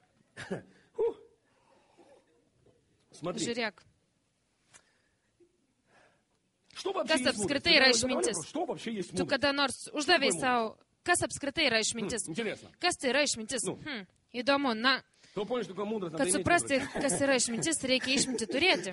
Žiūrėk. Kas apskritai yra išmintis? Tu kada nors uždavei savo, kas apskritai yra išmintis? Kas tai yra išmintis? Įdomu, na, kad suprasti, kas yra išmintis, reikia išmintį turėti.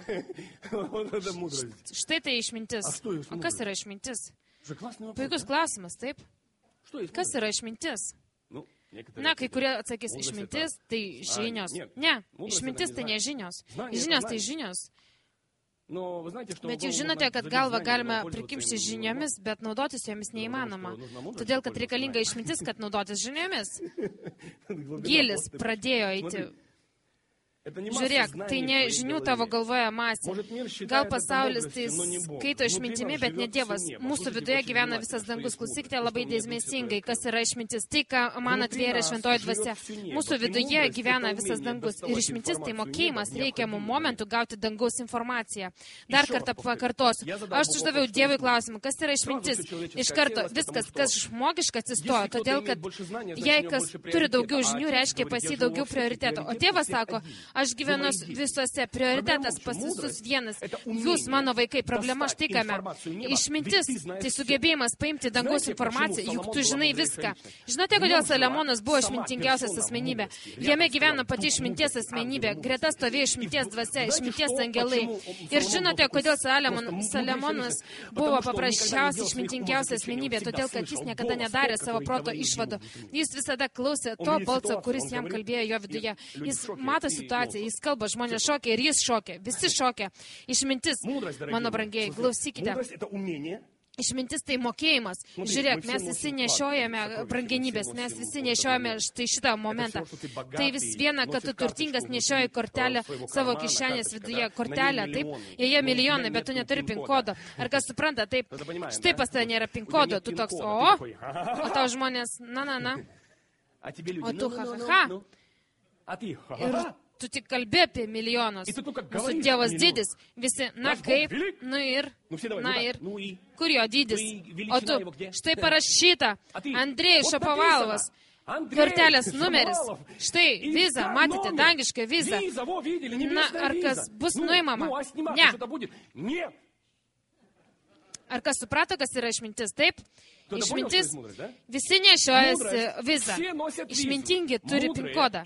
Štai tai išmintis. O kas yra išmintis? Puikus klausimas, taip? Kas yra išmintis? Na, kai kurie atsakys, išmintis tai žinios. Ne, išmintis tai ne žinios. Žinios tai žinios. Bet jūs žinote, kad galvą galime prikimšti žiniomis, bet naudotis jomis neįmanoma. Todėl, kad reikalinga išmintis, kad naudotis žiniomis. Gilis pradėjo eiti. Žiūrėk, tai ne žinių tavo galvoje masė. Gal pasaulis tai skaito išmintimi, bet ne Dievas. Mūsų viduje gyvena visas dangus. Klausykite labai dėmesyngai, kas yra išmintis. Tai, ką man atvėrė šventoji dvasia. Mūsų viduje gyvena visas dangus. Ir išmintis tai mokėjimas reikiamų momentų gauti dangaus informaciją. Dar kartą pakartosiu. Aš uždaviau Dievui klausimą, kas yra išmintis. Iš karto viskas, kas žmogiška atsistojo. Todėl, kad jei kas turi daugiau žinių, reiškia pas jį daugiau prioritetų. O tėvas sako, Aš gyvenu visose, prioritetas pas visus vienas. Jūs, mano vaikai, problema štai kame. Išmintis, tai sugebėjimas paimti dangaus informaciją, juk tu žinai viską. Žinote, kodėl Saliamonas buvo išmintingiausias asmenybė? Jame gyveno pati išminties asmenybė, greta stovėjo išminties dvasia, išminties angelai. Ir žinote, kodėl Saliamonas buvo paprasčiausiai išmintingiausia asmenybė, todėl, kad jis niekada nedarė savo proto išvadų. Jis visada klausė to balso, kuris jam kalbėjo jo viduje. Jis mato situaciją, jis kalba, žmonės šokia ir jis šokia, visi šokia. Išmintis, mano brangieji, klausykite. Išmintis tai mokėjimas. Žiūrėk, mes visi nešiojame brangenybės, mes visi nešiojame štai šitą momentą. Tai vis viena, kad tu turtingas nešioji kortelę savo kišenės viduje. Kortelę, taip, joje milijonai, bet tu neturi pin kodo. Ar kas supranta, taip, štai pas tave nėra pin kodo, tu toks, o tau žmonės, na, o tu ha. Ir tu tik kalbė apie milijonus. Mūsų Dievas didis. Visi, na kaip, na ir, kur jo didis? O tu, štai parašyta, Andrėjus Šapovalovas, kortelės numeris, štai viza, matėte, dangišką vizą. Na, ar kas bus nuimama? Ne. Ar kas suprato, kas yra išmintis? Taip? Išmintis, visi nešiojasi vizą. Išmintingi turi pin kodą.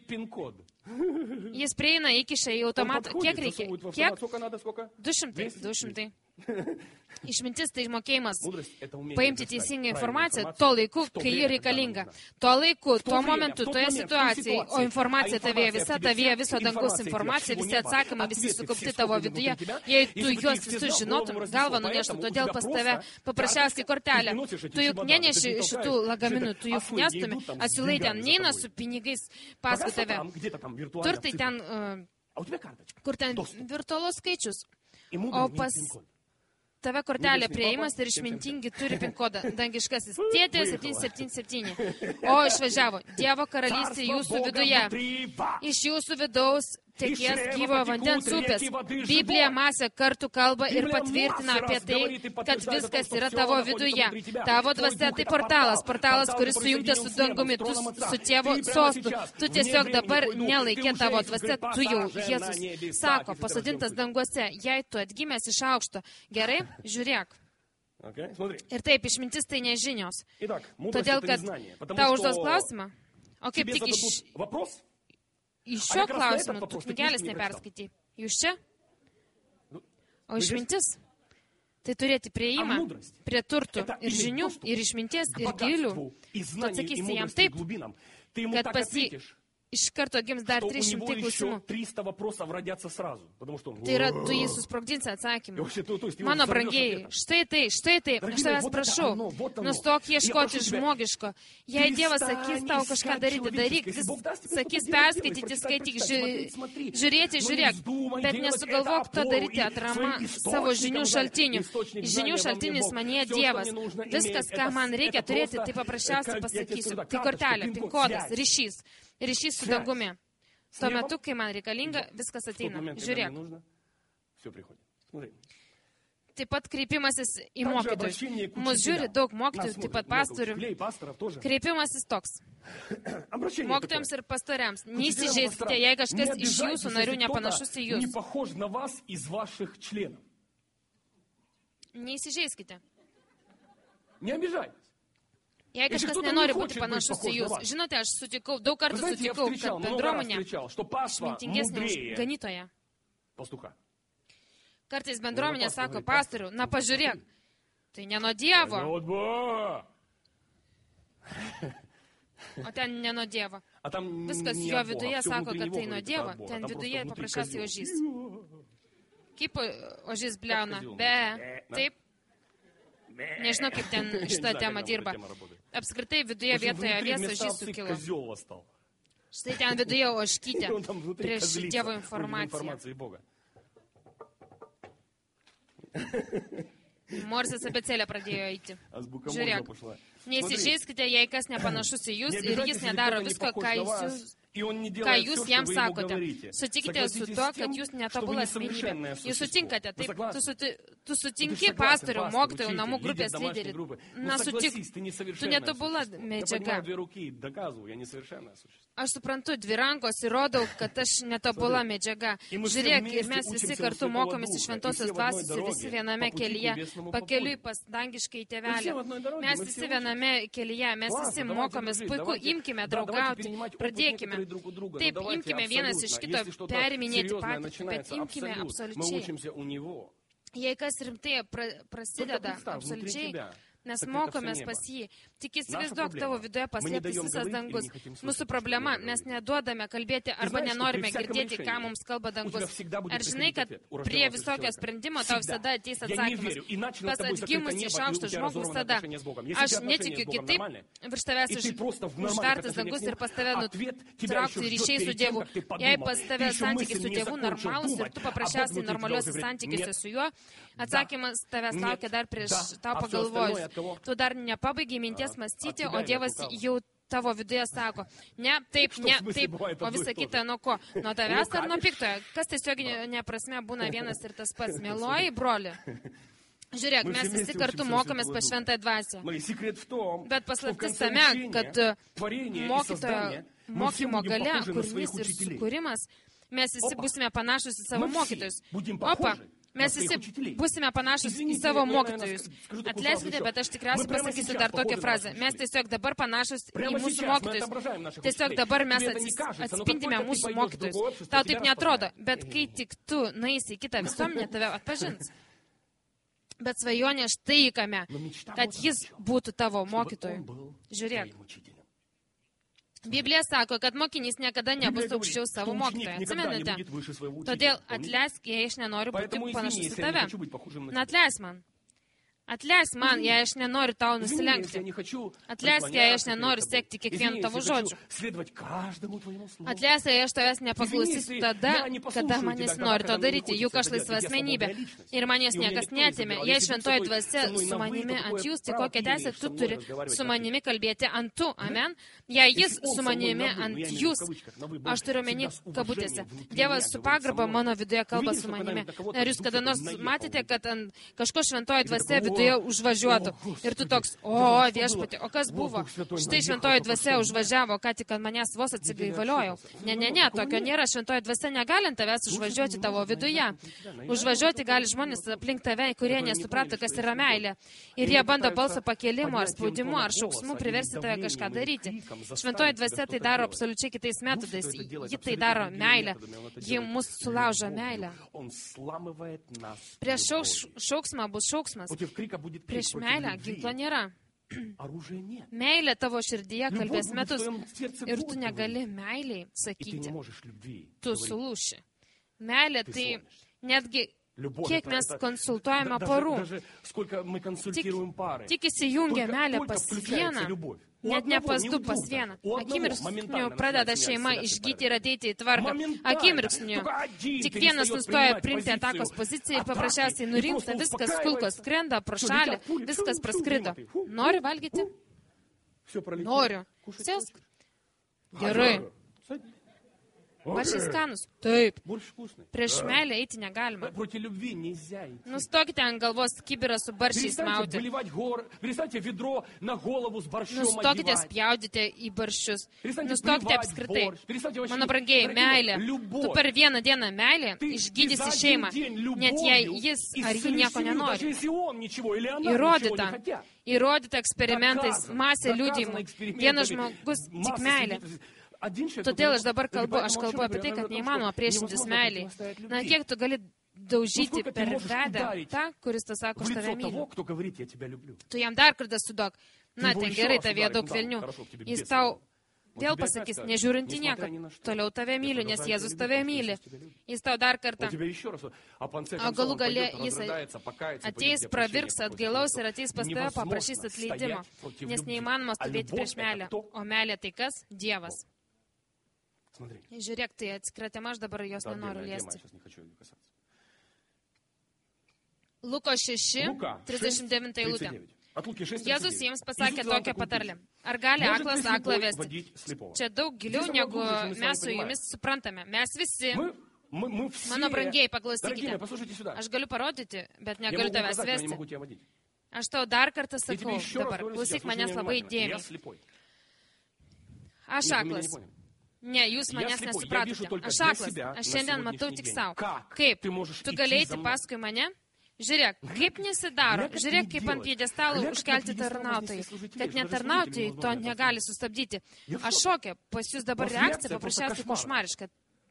Jis prieina, įkiša į automatą. Kiek reikia? Kiek? 200. Išmintis tai mokėjimas paimti teisingą informaciją tuo laiku, kai ji reikalinga. Tuo laiku, tuo momentu, toje situacijoje, o informacija tavėje, visa tavėje, viso dangaus informacija, visi atsakymai, visi sukaupti tavo viduje. Jei tu juos visus žinotum, galvą nuneštum, todėl pas tave paprasčiausiai kortelė. Tu juk neneši šitų lagaminų, tu juk nestumi, asilai ten neina su pinigais paskui tave. Turtai ten, kur ten virtualus skaičius, o pas tave kortelė prieimas ir išmintingi turi pin kodą. Dangiškasis tėtė 777. O išvažiavo. Dievo karalystė jūsų viduje. Iš jūsų vidaus tekės gyvo vandens upės. Biblija masę kartų kalba ir patvirtina apie tai, kad viskas yra tavo viduje. Tavo dvasia tai portalas, kuris sujungtas su dangumi, tu su tėvo sostu. Tu tiesiog dabar nelaikė tavo dvasia, tu jau, Jėzus sako, pasodintas danguose, jei tu atgimęs iš aukšto. Gerai, žiūrėk. Ir taip, išmintis tai nežinios. Todėl, kad tau užduos klausimą, o kaip tik iš šio klausimo tu knygelės neperskaitai. Jūs čia? O išmintis? Tai turėti prieimą prie turtų ir žinių, ir išminties, ir gilių. Tu atsakysi jam taip, kad pas jį iš karto gims dar 300 klausimų. Tai yra, tu jį susprogdinsi atsakymą. Mano brangieji, štai tai, aš tavęs prašau, nustok ieškoti žmogiško. Jei Dievas sakys tau kažką daryti, daryk, sakys perskaityti, skaityk, žiūrėk, bet nesugalvok to daryti atrama savo žinių šaltinių. Žinių šaltinis manie Dievas. Viskas, ką man reikia turėti, tai paprasčiausiai pasakysiu. Tai kortelė, pin kodas, ryšys su dangumi. Tuo metu, kai man reikalinga, viskas ateina. Žiūrėk. Taip pat kreipimasis į mokytojus. Mūsų žiūri daug mokytojų, taip pat pastorių. Kreipimasis toks. Mokytojams ir pastoriams. Neįsižeiskite, jei kažkas iš jūsų narių nepanašus į jūs. Neįsižeiskite. Jei kažkas nenori būti panašus į jūs. Žinote, aš daug kartų sutikau, kad bendruomenė išmintingesnė už ganytoją. Kartais bendruomenė sako, pastoriau, na pažiūrėk, tai ne nuo Dievo. O ten ne nuo Dievo. Viskas jo viduje sako, kad tai nuo Dievo, ten viduje paprasčiausiai ožys. Kaip ožys bliauna? Taip. Nežinau, kaip ten šitą temą dirba. Apskritai viduje vietoje avies ožys sukilo. Štai ten viduje ožkytė prieš Dievo informaciją. Morsės abėcėlė pradėjo eiti. Žiūrėk, neįsižeiskite, jei kas nepanašus į jūs ir jis nedaro visko, ką ką jūs jam sakote. Sutikite su to, kad jūs netobula asmenybė. Jūs sutinkate, taip, tu sutinki pastorių, mokytojų, namų grupės lyderį. Na, sutik, tu netobula medžiaga. Aš suprantu, 2 rankos įrodau, kad aš netobula medžiaga. Žiūrėk, ir mes visi kartu mokomės iš šventosios dvasios ir visi viename kelyje, pakeliui pas dangiškai tėvelį. Mes visi viename kelyje, mes visi mokomės, puiku, imkime draugauti, pradėkime. Taip, imkime vienas iš kito periminėti patirtį, bet imkime absoliučiai. Jei kas rimtai prasideda absoliučiai, nes mokomės pas jį. Tik įsivaizduok, tavo viduje paslėptas visas dangus. Mūsų problema, mes neduodame kalbėti arba nenorime girdėti, ką mums kalba dangus. Ar žinai, kad prie visokio sprendimo tau visada ateis atsakymas? Pas atgimusį iš aukšto žmogus tada. Aš netikiu kitaip, virš tavęs užvertas dangus ir pas tave nutraukti ryšiai su Dievu. Jei pas tave santykiai su Dievu normalus ir tu paprasčiausiai normaliuose santykiuose su juo, atsakymas tavęs laukia dar prieš tau pagalvojus. Tu dar nepabaigiai minties mąstyti, o Dievas jau tavo viduje sako, ne, taip, o visa kita nuo ko? Nuo tavęs ar nuo piktojo? Kas tiesiog neprasme būna vienas ir tas pats. Mieloji, broli. Žiūrėk, mes visi kartu mokomės pas šventąją dvasią. Bet paslaptis tame, kad mokytojo mokymo gale, kūrinys ir sukūrimas, mes visi būsime panašus į savo mokytojus. Opa! Mes visi būsime panašus į savo mokytojus. Atleiskite, bet aš tikriausiai pasakysiu dar tokią frazę. Mes tiesiog dabar panašus į mūsų mokytojus. Tiesiog dabar mes atspindime mūsų mokytojus. Tau taip neatrodo, bet kai tik tu nueisi į kitą visuomenę, tave atpažins. Bet svajonė štai kame, kad jis būtų tavo mokytoju. Žiūrėk. Biblija sako, kad mokinys niekada nebus aukščiau savo mokytojo. Atsimenate? Todėl atleisk, jei aš nenoriu būti panašus į tave. Na, atleisk man. Atleisk man, jei aš nenoriu tau nusilenkti. Atleisk, jei aš nenoriu sekti kiekvienu tavo žodžiu. Atleisk, jei aš tavęs nepaklausysiu tada, kada manęs nori to daryti, juk aš laisva asmenybė. Ir manęs niekas neatėmė. Jei šventoji dvasia su manimi ant jūs, tai kokią teisę tu turi su manimi kalbėti ant tu. Amen? Jei jis su manimi ant jūs, aš turiu omeny kabutėse. Dievas su pagarba mano viduje kalba su manimi. Ar jūs kada nors matėte, kad ant kažko šventoji dvasia viduje užvažiuotų. Ir tu toks, o viešpatį, o kas buvo? Štai šventoji dvasia užvažiavo, ką tik ant manęs vos atsigaivaliojau. Ne, tokio nėra, šventoji dvasia negali tavęs užvažiuoti tavo viduje. Užvažiuoti gali žmonės aplink tave, kurie nesuprato, kas yra meilė. Ir jie bando balsą pakėlimu ar spaudimu ar šauksmu priversti tave kažką daryti. Šventoji dvasia tai daro absoliučiai kitais metodais. Ji tai daro meilę. Ji mus sulaužo meilę. Prieš šauksmą bus šauksmas. Prieš meilę ginklo nėra. Meilė tavo širdyje kalbės metus ir tu negali meiliai sakyti. Tu sulūši. Meilė tai netgi kiek mes konsultuojame porų. Tik įsijungia meilė pas vieną. Net ne pas du, pas vieną. Akimirksniu pradeda šeima išgyti ir ateiti į tvarką. Akimirksniu. Tik vienas nustoja priimti atakos poziciją ir paprasčiausiai nurimsta, viskas kulkos skrenda pro šalį, viskas praskrido. Nori valgyti? Noriu. Sėsk. Gerai. Baršiai skanus? Taip. Prieš meilę eiti negalima. Nustokite ant galvos kibirą su baršiais mauti. Nustokite spjaudyti į barščius. Nustokite apskritai. Mano brangiai, meilė. Tu per vieną dieną meilė išgydysi šeimą, net jei jis ar ji nieko nenori. Įrodyta. Įrodyta eksperimentais, masė liudijimų. Vienas žmogus tik meilė. Todėl aš dabar kalbu apie tai, kad neįmanoma priešintis meiliai. Na, kiek tu gali daužyti per veidą tą, kuris tu sako, aš tave myliu. Tu jam dar kartą sudok. Na, ten gerai, tavie daug velnių. Jis tau vėl pasakys, nežiūrint į nieką. Toliau tave myliu, nes Jėzus tave myli. Jis tau dar kartą. O galų gale jis ateis, pravirks, atgailaus ir ateis pas tave, paprašys atleidimo. Nes neįmanoma stovėti prieš meilę. O meilė tai kas? Dievas. Žiūrėk, tai atskira tema, aš dabar jos nenoriu liesti. Luko 6, 39 eilutė. Jėzus jiems pasakė tokią patarlę. Ar gali aklas aklą vesti? Čia daug giliau, negu mes su jumis suprantame. Mes visi, mano brangieji, paklausykite. Aš galiu parodyti, bet negaliu tavęs vesti. Aš tau dar kartą sakau, dabar klausyk manęs labai įdėmiai. Aš aklas. Ne, jūs manęs nesupratote. Aš aklas. Aš šiandien matau tik savo. Kaip? Tu galėjai paskui mane? Žiūrėk, kaip nesidaro. Žiūrėk, kaip ant pjedestalo užkelti tarnautojai. Kad netarnautojai to negali sustabdyti. Aš šokė. Pas jūs dabar reakcija paprasčiausiai košmariška.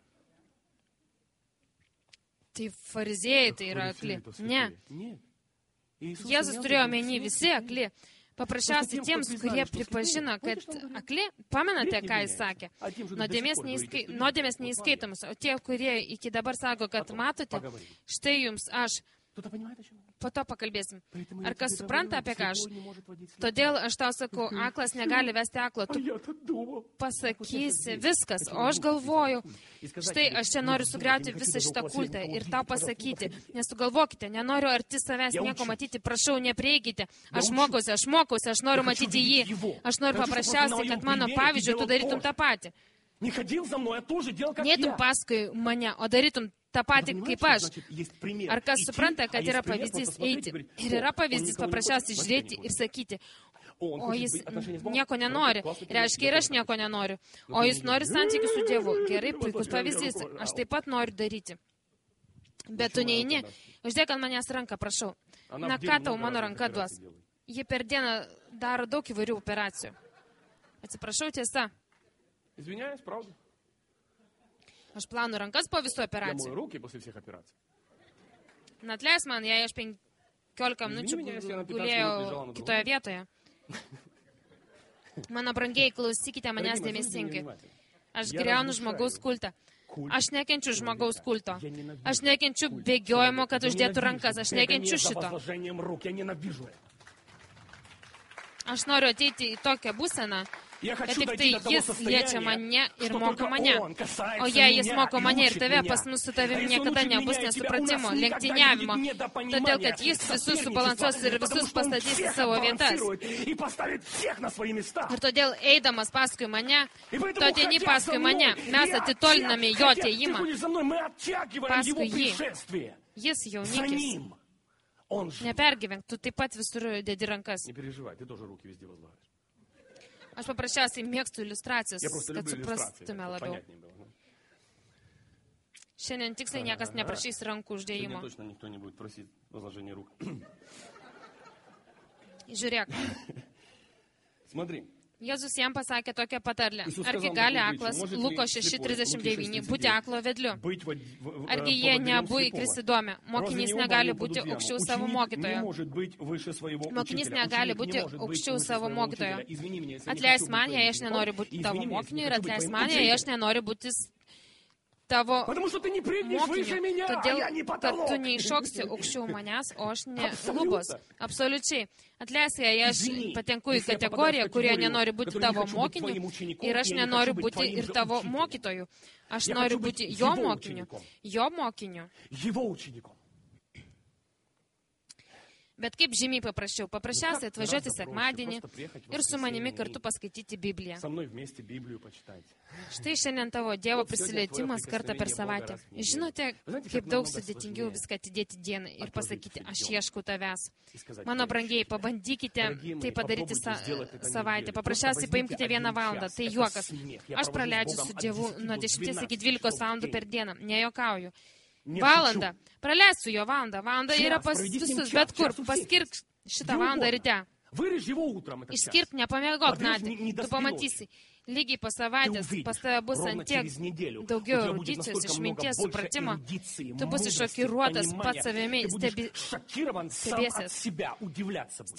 Tai fariziejai, tai yra akli. Ne. Jėzus turėjo omeny visi akli. Paprasčiausiai tiems, kurie pripažino, kad akli, pamenate, ką jis sakė? Nuodėmės neįskaitomus. O tie, kurie iki dabar sako, kad matote, štai jums aš. Po to pakalbėsim. Ar kas supranta, apie ką aš? Todėl aš tau sakau, aklas negali vesti aklo. Tu pasakysi viskas, o aš galvoju, štai aš čia noriu sugriauti visą šitą kultą ir tau pasakyti. Nesugalvokite, nenoriu arti savęs nieko matyti, prašau, neprieikite. Aš mokausi, aš noriu matyti jį. Aš noriu paprasčiausiai, kad mano pavyzdžių tu darytum tą patį. Neitum paskui mane, o darytum tą patį kaip aš. Ar kas supranta, kad yra pavyzdys eiti? Ir yra pavyzdys paprasčiausiai žiūrėti ir sakyti, o jis nieko nenori. Reiškia, ir aš nieko nenoriu. O jis nori santykių su Dievu. Gerai, puikus pavyzdys. Aš taip pat noriu daryti. Bet tu neini. Uždėk ant manęs ranką, prašau. Na ką tau mano ranka duos? Ji per dieną daro daug įvairių operacijų. Atsiprašau, tiesa. Извиняюсь, правда. Aš plaunu rankas po visų operacijų. Na, atleis man, jei aš 15 minučių gulėjau kitoje vietoje. Mano brangiai, klausykite manęs dėmesingai. Aš griaunu žmogaus kultą. Aš nekenčiu žmogaus kulto. Aš nekenčiu bėgiojimo, kad uždėtų rankas. Aš nekenčiu šito. Aš noriu ateiti į tokią būseną, kad tik tai jis liečia mane ir moko mane. O jei jis moko mane ir tave, pas mus su tavimi niekada nebus nesupratimo, lenktyniavimo. Todėl, kad jis visus subalansuos ir visus pastatys į savo vietas. Ir todėl, eidamas paskui mane, tu ateini paskui mane. Mes atitoliname jo atėjimą. Paskui jį. Jis jaunikis. Nepergyvenk, tu taip pat visur dedi rankas. Aš paprasčiausiai mėgstu iliustracijas, kad suprastume labiau. Šiandien tiksliai niekas neprašys rankų uždėjimo. Žiūrėk. Jėzus jam pasakė tokią patarlę. Argi gali aklas, Luko 6:39, būti aklo vedliu? Argi jie neabu į Kristį domę? Mokinys negali būti aukščiau savo mokytojo. Mokinys negali būti aukščiau savo mokytojo. Atleis man, jei aš nenoriu būti tavo mokiniu, ir atleis man, jei aš nenoriu būti tavo mokiniu. Todėl, kad tu neiššoksi aukščiau manęs, o aš ne lubos. Absoliučiai. Atleisk, jei aš patenku į kategoriją, kurie nenori būti tavo mokiniu, ir aš nenoriu būti ir tavo mokytoju. Aš noriu būti jo mokiniu. Jo mokiniu. Bet kaip žymiai paprasčiau? Paprasčiausiai atvažiuoti sekmadienį ir su manimi kartu paskaityti Bibliją. Štai šiandien tavo Dievo prisilietimas kartą per savaitę. Žinote, kaip daug sudėtingiau viską atidėti dienai ir pasakyti, aš ieškau tavęs. Mano brangiai, pabandykite tai padaryti savaitę. Paprasčiausiai paimkite 1 valandą. Tai juokas. Aš praleidžiu su Dievu nuo 10 iki 12 valandų per dieną. Nejokauju. Valandą. Praleisiu jo valandą. Valanda yra pas visus, bet kur. Paskirk šitą valandą ryte. Išskirk, nepamėgok naktį. Tu pamatysi. Lygiai po savaitės pas tave bus ant tiek daugiau erudicijos, išminties, supratimo. Tu būsi šokiruotas pats savimi,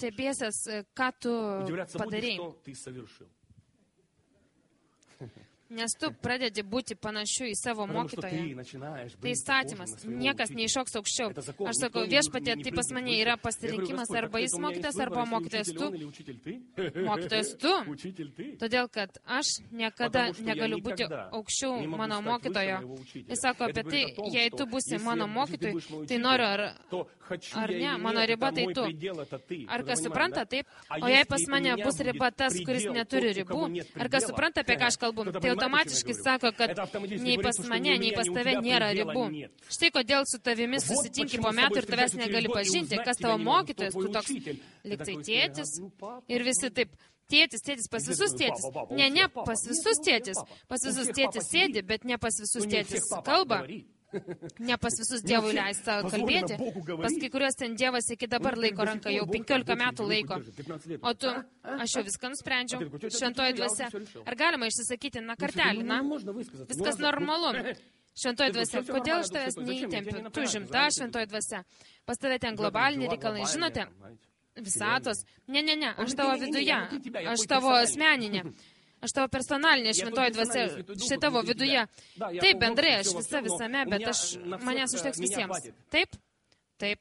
stebėsies, ką tu padarei. Nes tu pradedi būti panašiu į savo mokytoją. Tai įstatymas. Niekas neiššoks aukščiau. Aš sakau, viešpatie, tai pas mane yra pasirinkimas arba jis mokytojas, arba mokytojas tu. Mokytojas tu. Todėl, kad aš niekada negaliu būti aukščiau mano mokytojo. Jis sako apie tai, jei tu būsi mano mokytojui, tai noriu ar ne, mano riba tai tu. Ar kas supranta, taip? O jei pas mane bus riba tas, kuris neturi ribų, ar kas supranta, apie ką aš kalbu, tai automatiškai sako, kad nei pas mane, nei pas tave nėra ribų. Štai kodėl su tavimi susitinki po metų ir tavęs negali pažinti, kas tavo mokytojas, tu toks liktai tėtis ir visi taip. Tėtis, pas visus tėtis. Ne, pas visus tėtis. Pas visus tėtis sėdi, bet ne pas visus tėtis kalba. Ne pas visus Dievui leista kalbėti. Pas kai kuriuos ten Dievas iki dabar laiko ranką, jau 15 metų laiko. O tu, aš jau viską nusprendžiau, šventoji dvasia. Ar galima išsisakyti na kartelį, na? Viskas normalu. Šventoji dvasia, kodėl aš tavęs neįtempiu? Tu žimta, šventoji dvasia. Pas tave ten globaliniai reikalai, žinote? Visatos. Ne, aš tavo viduje, aš tavo asmeninė. Aš tavo personalinė šventoji dvasia, štai tavo viduje. Taip, bendrai, aš visame, bet manęs užteks visiems. Taip? Taip.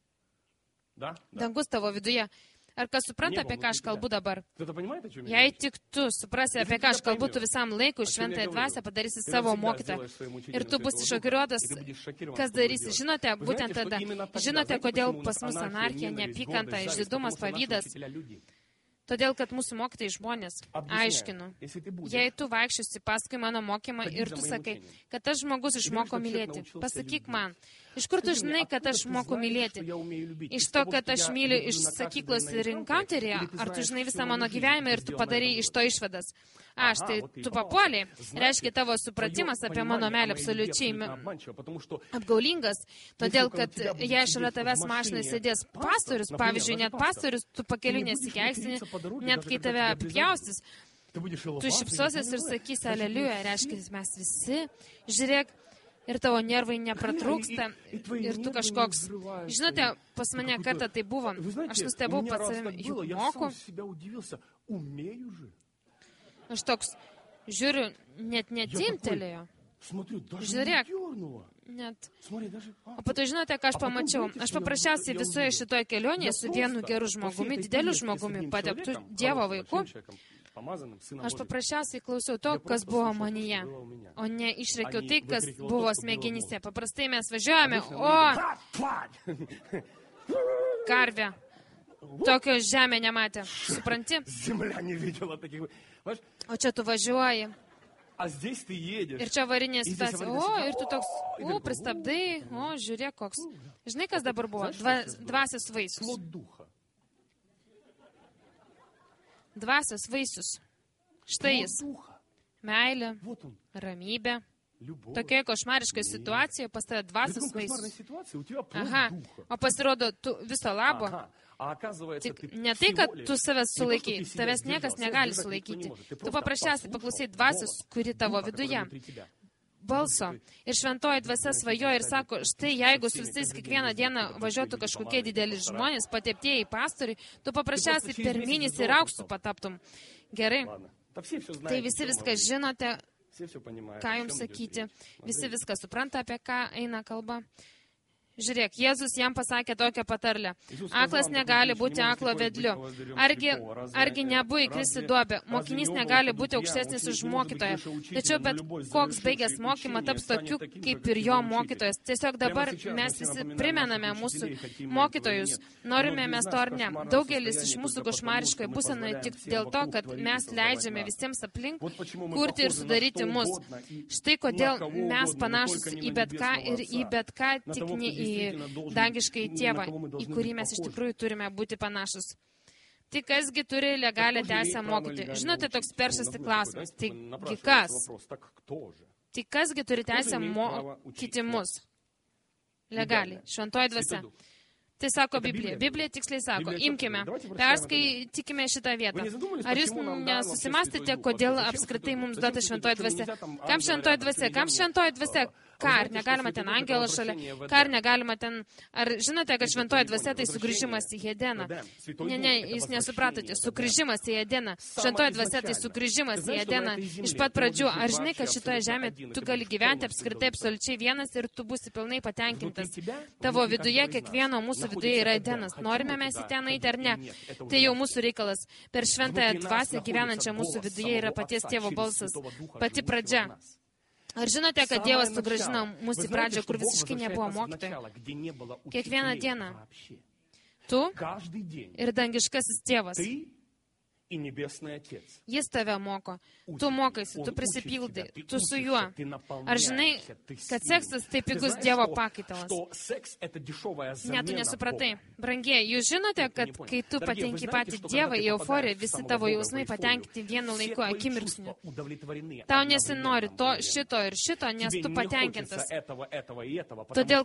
Dangus tavo viduje. Ar kas supranta, apie ką aš kalbu dabar? Jei tik tu suprasi, apie ką aš kalbu, tu visam laikui šventąją dvasią padarysi savo mokytoją. Ir tu būsi šokiruotas, kas darysi. Žinote, būtent tada. Žinote, kodėl pas mus anarchija, neapykanta, išdidumas, pavydas? Todėl, kad mūsų mokytojai žmonės, aiškinu, jei tu vaikščiosi paskui mano mokymą ir tu sakai, kad aš žmogus išmoko mylėti, pasakyk man, iš kur tu žinai, kad aš moku mylėti? Iš to, kad aš myliu iš sakyklos ir encounteryje, ar tu žinai visą mano gyvenimą ir tu padarai iš to išvadas? Tai tu papuoliai, reiškia tavo supratimas apie mano meilę absoliučiai apgaulingas, todėl, kad jei šalia tavęs mašinai sėdės pastorius, pavyzdžiui, net pastorius, tu pakeliu nesikeiksini, net kai tave apjaustys, tu šipsosies ir sakysi, aleliuja, reiškia, mes visi, žiūrėk, ir tavo nervai nepratrūksta, ir tu kažkoks. Žinote, pas mane kartą tai buvo, aš nustebau pats savimi, juk moku. Aš toks, žiūriu, net netimtelėjo. Žiūrėk, net. O po to žinote, ką aš pamačiau? Aš paprasčiausiai visoje šitoje kelionėje su vienu geru žmogumi, dideliu žmogumi, pateptu Dievo vaiku. Aš paprasčiausiai klausiau to, kas buvo manyje, o ne išrekiau tai, kas buvo smegenyse. Paprastai mes važiuojame, karvė. Tokio žemė nematė. Supranti? O čia tu važiuoji. Ir čia varinė situacija. Ir tu toks, pristabdai, žiūrėk koks. Žinai, kas dabar buvo? Dvasios vaisius. Dvasios vaisius. Štai jis. Meilė, ramybė. Tokioje košmariškoje situacijoje pas tave dvasios vaisius. O pasirodo, tu viso labo. Tik ne tai, kad tu savęs sulaikai, tavęs niekas negali sulaikyti. Tu paprasčiausiai paklausai dvasios, kuri tavo viduje. Balso. Ir šventoji dvasia svajoja ir sako, štai jeigu su visais kiekvieną dieną važiuotų kažkokie dideli žmonės, pateptieji pastoriai, tu paprasčiausiai per mėnesį ir aukštų pataptum. Gerai. Tai visi viską žinote, ką jums sakyti. Visi viską supranta, apie ką eina kalba. Žiūrėk, Jėzus jam pasakė tokią patarlę. Aklas negali būti aklo vedliu. Argi nebuvo įkristi duobę. Mokinys negali būti aukštesnis už mokytoją. Tačiau bet koks baigęs mokymą taps tokiu, kaip ir jo mokytojas. Tiesiog dabar mes visi primename mūsų mokytojus. Norime mes to ar ne. Daugelis iš mūsų košmariškoje būsenoje tik dėl to, kad mes leidžiame visiems aplink kurti ir sudaryti mus. Štai kodėl mes panašus į bet ką ir į bet ką, tik ne į dangiškai tėvą, į kurį mes iš tikrųjų turime būti panašus. Tai kasgi turi legalią teisę mokyti? Žinote, toks peršasi klausimas. Taigi kas? Tai kasgi turi teisę mokyti mus? Legaliai. Šventoji dvasia. Tai sako Biblija. Biblija tiksliai sako, imkime, perskaitykime šitą vietą. Ar jūs nesusimastėte, kodėl apskritai mums duota šventoji dvasia? Kam šventoji dvasia? Kam šventoji dvasia? ką, ar negalima ten angelą šalia, ką, ar negalima ten, ar žinote, kad šventoji dvasia tai sugrįžimas į Edeną. Ne, jūs nesupratote, sugrįžimas į Edeną. Šventoji dvasia tai sugrįžimas į Edeną. Iš pat pradžių, ar žinai, kad šitoje žemėje tu gali gyventi apskritai absoliučiai vienas ir tu būsi pilnai patenkintas. Tavo viduje, kiekvieno mūsų viduje yra Edenas. Norime mes į ten eiti ar ne? Tai jau mūsų reikalas. Per šventąją dvasią gyvenančią mūsų viduje yra paties Tėvo balsas, pati pradžia. Ar žinote, kad Dievas sugrąžino mūsų į pradžią, kur visiškai nebuvo mokytojų? Kiekvieną dieną tu ir dangiškasis Tėvas. Jis tave moko, tu mokaisi, tu prisipildai, tu su juo. Ar žinai, kad seksas tai pigus Dievo pakaitalas? Ne, tu nesupratai. Brangiai, jūs žinote, kad kai tu patenki patį Dievą į euforiją, visi tavo jausmai patenkinti vienu laiku akimirksniu. Tau nesinori to, šito ir šito, nes tu patenkintas. Todėl,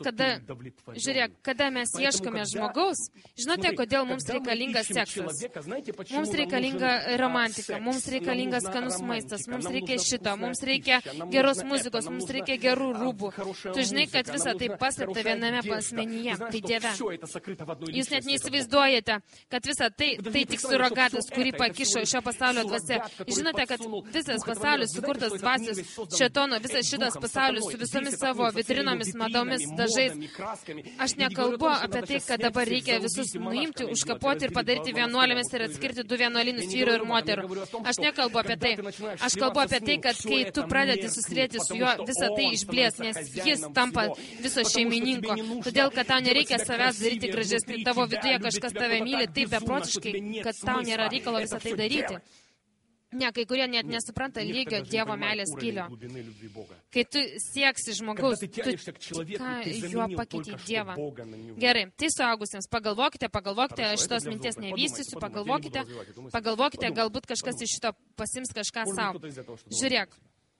kada mes ieškome žmogaus, žinote, kodėl mums reikalingas seksas? Mums reikalinga romantika, mums reikalingas skanus maistas, mums reikia šito, mums reikia geros muzikos, mums reikia gerų rūbų. Tu žinai, kad visa tai paslėpta viename asmenyje, tai Dieve. Jūs net neįsivaizduojate, kad visa tai tik surogatas, kurį pakišo šio pasaulio dvasia. Žinote, kad visas pasaulis sukurtas dvasios šėtono, visas šitas pasaulis su visomis savo vitrinomis, madomis, dažais. Aš nekalbu apie tai, kad dabar reikia visus nuimti, užkapoti ir padaryti vienuolėmis ir atskirti du vienuolynus vyrų ir moterų. Aš nekalbu apie tai. Aš kalbu apie tai, kad kai tu pradedi susilieti su juo, visa tai išblės, nes jis tampa viso šeimininko. Todėl, kad tau nereikia savęs daryti gražesnį. Tavo viduje kažkas tave myli taip beprotiškai, kad tau nėra reikalo visą tai daryti. Ne, kai kurie net nesupranta lygio Dievo meilės gylio. Kai tu sieksi žmogaus, tu ką juo pakeiti Dievą. Gerai, tai suaugusiems, pagalvokite, šitos minties nevystysiu, pagalvokite, galbūt kažkas iš šito pasims kažką savo. Žiūrėk.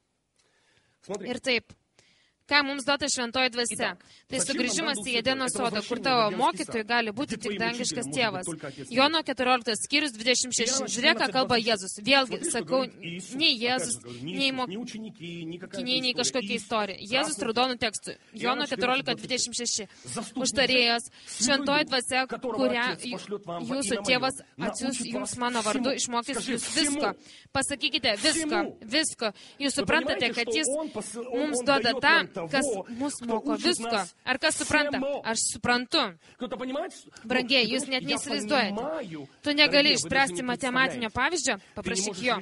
Ir taip. Ką mums duota šventoji dvasia? Tai sugrįžimas į Edeno sodą, kur tavo mokytojui gali būti tik dangiškas Tėvas. Jono 14 skyrius 26. Žiūrėk, ką kalba Jėzus. Vėlgi, sakau, nei Jėzus, nei mokiniai, nei kažkokia istorija. Jėzus raudonų tekstų. Jono 14, 26. Užtarėjas, šventoji dvasia, kurią jūsų Tėvas atsiųs jums mano vardu, išmokys jūs visko. Pasakykite visko. Jūs suprantate, kad jis mums duoda tą, kas mus moko visko. Ar kas supranta? Aš suprantu. Brangiai, jūs net neįsivaizduojate. Tu negali išspręsti matematinio pavyzdžio, paprašyk jo.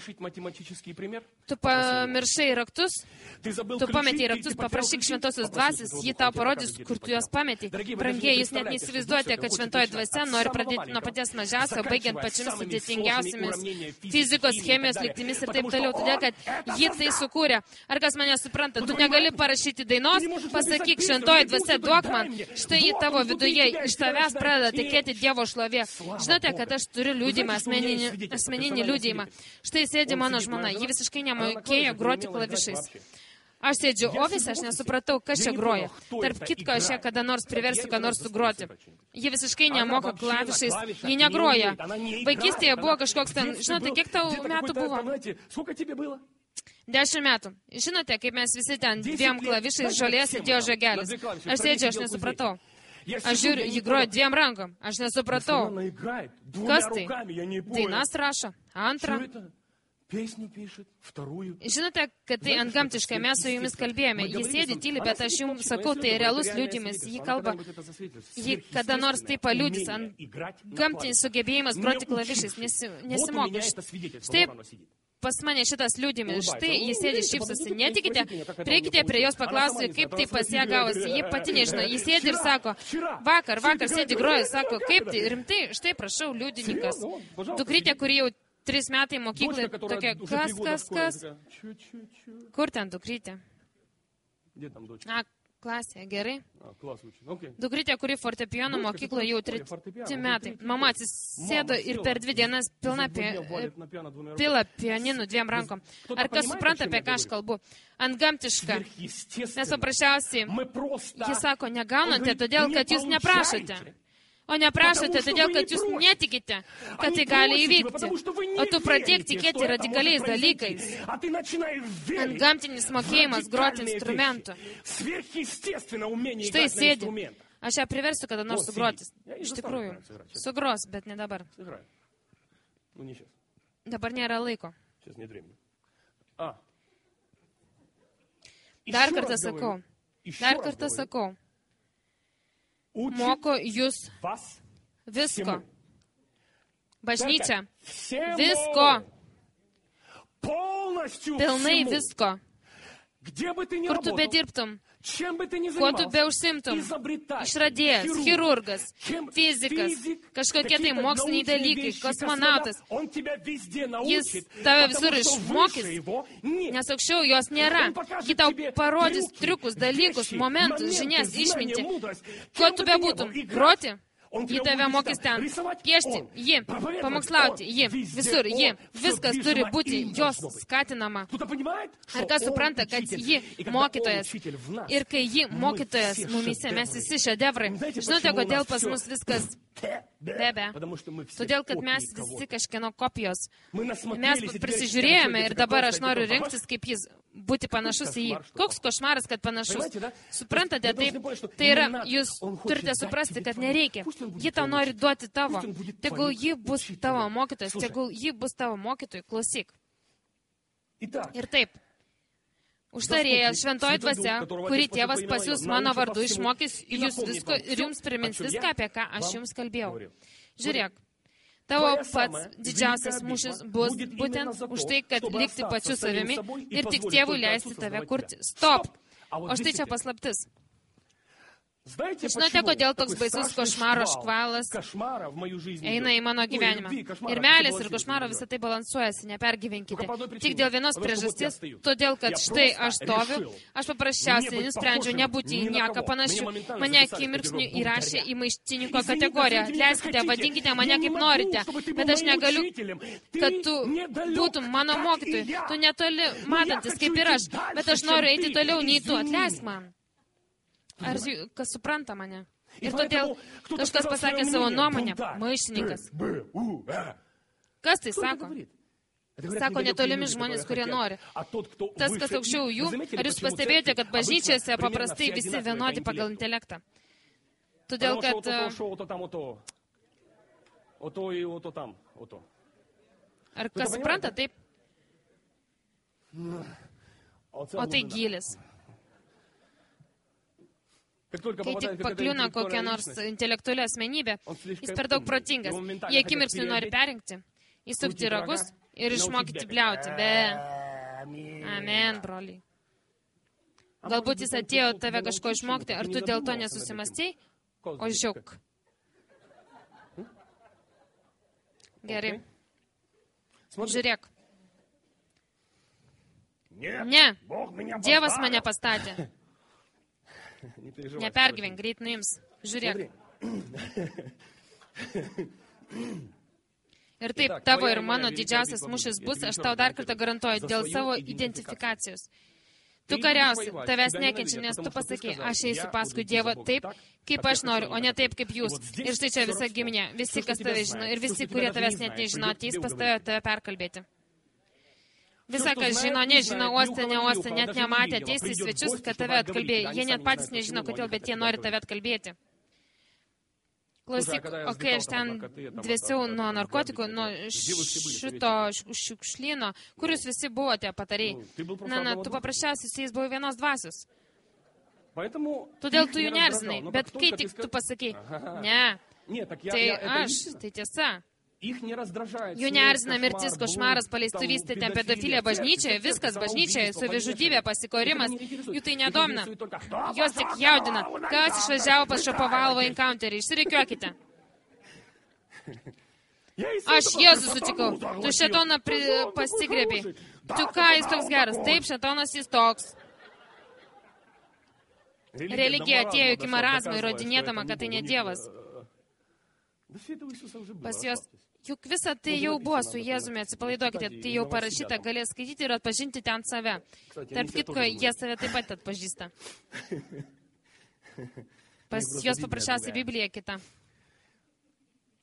Tu pamiršai raktus, tu pametei raktus, paprašyk šventosios dvasios, ji tau parodys, kur tu juos pametei. Brangiai, jūs net neįsivaizduojate, kad šventoji dvasia nori pradėti nuo paties mažiausio, baigiant pačiamis sudėtingiausiamis fizikos, chemijos lygtimis ir taip toliau, todėl, kad ji tai sukūrė. Ar kas mane supranta? Tu negali parašyti dainos, pasakyk, šventoji dvasia, duok man, štai į tavo viduje, iš tavęs pradeda tekėti Dievo šlovė. Žinote, kad aš turiu liudymą, asmeninį liudymą. Štai sėdi mano žmona, ji visiškai nemokėjo groti klavišais. Aš sėdžiu ofise, aš nesupratau, kas čia groja. Tarp kitko, aš ją kada nors priversiu, ką nors sugroti. Ji visiškai nemoka klavišais, ji negroja. Vaikystėje buvo kažkoks ten, žinote, kiek tau metų buvo? 10 metų. Žinote, kaip mes visi ten dviem klavišais žolės sėdėjo žagelis. Aš sėdžiu, aš nesupratau. Aš žiūriu, jį groja 2 rankom. Aš nesupratau. Kas tai? Dainas rašo. Antrą. Žinote, kad tai antgamtiškai, mes su jumis kalbėjome. Jis sėdi tyli, bet aš jums sakau, tai realus liudijimas. Jį kalba, jį kada nors tai paliudys. Gamtinis sugebėjimas groti klavišais nesimokė. Štai pas mane šitas liudijimas. Štai jis sėdi šypsosi. Netikite, prieikite prie jos paklausti, kaip tai pas ją gavosi. Ji pati nežino. Jis sėdi ir sako, vakar sėdi groja, sako, kaip tai rimtai, štai prašau, liudininkas. Dukrytė, kuri jau 3 metai mokyklai, tokia, kas? Kur ten dukrytė? Klasėje, gerai. Dukrytė, kuri fortepijono mokykloje jau 3 metai. Mama atsisėdo ir per 2 dienas pila pianinų 2 rankom. Ar kas supranta, apie ką aš kalbu? Antgamtiška. Nes paprasčiausiai, jis sako, negaunate, todėl, kad jūs neprašote. O neprašote, todėl, kad jūs netikite, kad tai gali įvykti. O tu pradėk tikėti radikaliais dalykais. Antgamtinis mokėjimas groti instrumentu. Štai sėdi. Aš ją priversiu kada nors sugrotis. Iš tikrųjų. Sugros, bet ne dabar. Dabar nėra laiko. Dar kartą sakau. Moko jūs visko. Bažnyčia. Visko. Pilnai visko. Kur tu bedirbtum, kuo tu beužsimtum, išradėjas, chirurgas, fizikas, kažkokie tai moksliniai dalykai, kosmonautas. Jis tave visur išmokys, nes aukščiau jos nėra. Ji tau parodys triukus, dalykus, momentus, žinias, išmintį. Kuo tu bebūtum, groti? Ji tave mokys ten, piešti, ji, pamokslauti, ji, visur, ji, viskas turi būti jos skatinama. Ar kas supranta, kad ji mokytojas? Ir kai ji mokytojas mumyse, mes visi šedevrai. Žinote, kodėl pas mus viskas bebe? Todėl, kad mes visi kažkieno kopijos. Mes prisižiūrėjome ir dabar aš noriu rinktis, kaip jis būti panašus į jį. Koks košmaras, kad panašus? Suprantate, taip, tai yra, jūs turite suprasti, kad nereikia. Ji tau nori duoti tavo. Tegul ji bus tavo mokytojas, tegul ji bus tavo mokytojai, klausyk. Ir taip, užtarėjas, šventoji dvasia, kurį tėvas pasiūs mano vardu, išmokys jūs visko ir jums primins viską, apie ką aš jums kalbėjau. Žiūrėk, tavo pats didžiausias mūšis bus būtent už tai, kad likti pačiu savimi ir tik tėvui leisti tave kurti. Stop! O štai čia paslaptis. Žinote, kodėl toks baisus košmaro škvalas eina į mano gyvenimą? Ir meilės, ir košmaro visą tai balansuojasi, nepergyvenkite. Tik dėl vienos priežasties, todėl, kad štai aš stoviu, aš paprasčiausiai nusprendžiau nebūti į nieką panašių. Mane akimirksniu įrašė į maištininko kategoriją. Leiskite, vadinkite mane kaip norite, bet aš negaliu, kad tu būtum mano mokytojui. Tu netoli matantis kaip ir aš, bet aš noriu eiti toliau nei tu. Atleisk man. Ar kas supranta mane? Ir todėl kažkas pasakė savo nuomonę. Maištininkas. Kas tai sako? Sako netolimi žmonės, kurie nori. Tas, kas aukščiau jų, ar jūs pastebėjote, kad bažnyčiose paprastai visi vienodi pagal intelektą? Todėl, kad... Ar kas supranta? Taip. O tai gylis. Kai tik pakliūna kokią nors intelektualią asmenybę, jis per daug protingas. Jie akimirksniu nori perinkti, įsukti ragus ir išmokyti bliauti. Amen, broliai. Galbūt jis atėjo tave kažko išmokti, ar tu dėl to nesusimastei? O žiauk. Gerai. Žiūrėk. Ne, Dievas mane pastatė. Nepergyvenk, greit nuims. Žiūrėk. Ir taip, tavo ir mano didžiausias mūšis bus, aš tau dar kartą garantuoju, dėl savo identifikacijos. Tu kariausi, tavęs nekenčia, nes tu pasakei, aš eisiu paskui Dievą taip, kaip aš noriu, o ne taip, kaip jūs. Ir štai čia visa giminė, visi, kas tave žino, ir visi, kurie tavęs net nežino, ateis pas tave perkalbėti. Visa, kas žino, nežino, uostė, neuostė, net nematė, ateis į svečius, kad tave atkalbėjai. Jie net patys nežino, kodėl, bet jie nori tave atkalbėti. Klausyk, o kai aš ten dvėsiau nuo narkotikų, nuo šito šiukšlyno, kur jūs visi buvote patarėjai? Na, tu paprasčiausiai su jais buvai vienos dvasios. Todėl tu jų nerzinai, bet kai tik tu pasakei, ne, tai aš, tai tiesa. Jų neerzina mirtis, košmaras, paleistuvystė, ten pedofilija bažnyčioje, viskas bažnyčioje, savižudybė, pasikorimas, jų tai nedomina. Jos tik jaudina. Kas išvažiavo pas Šapovalvo encounterį? Išsirikiuokite. Aš Jėzų sutikau. Tu šetoną pasigrėbiai. Tu ką, jis toks geras? Taip, šetonas jis toks. Religija atėjo iki marazmo įrodinėdama, kad tai ne Dievas. Pas jos, juk visa tai jau buvo su Jėzumi, atsipalaiduokite, tai jau parašyta, galės skaityti ir atpažinti ten save. Tarp kitko, jie save taip pat atpažįsta. Pas jos paprasčiausiai Biblija kita.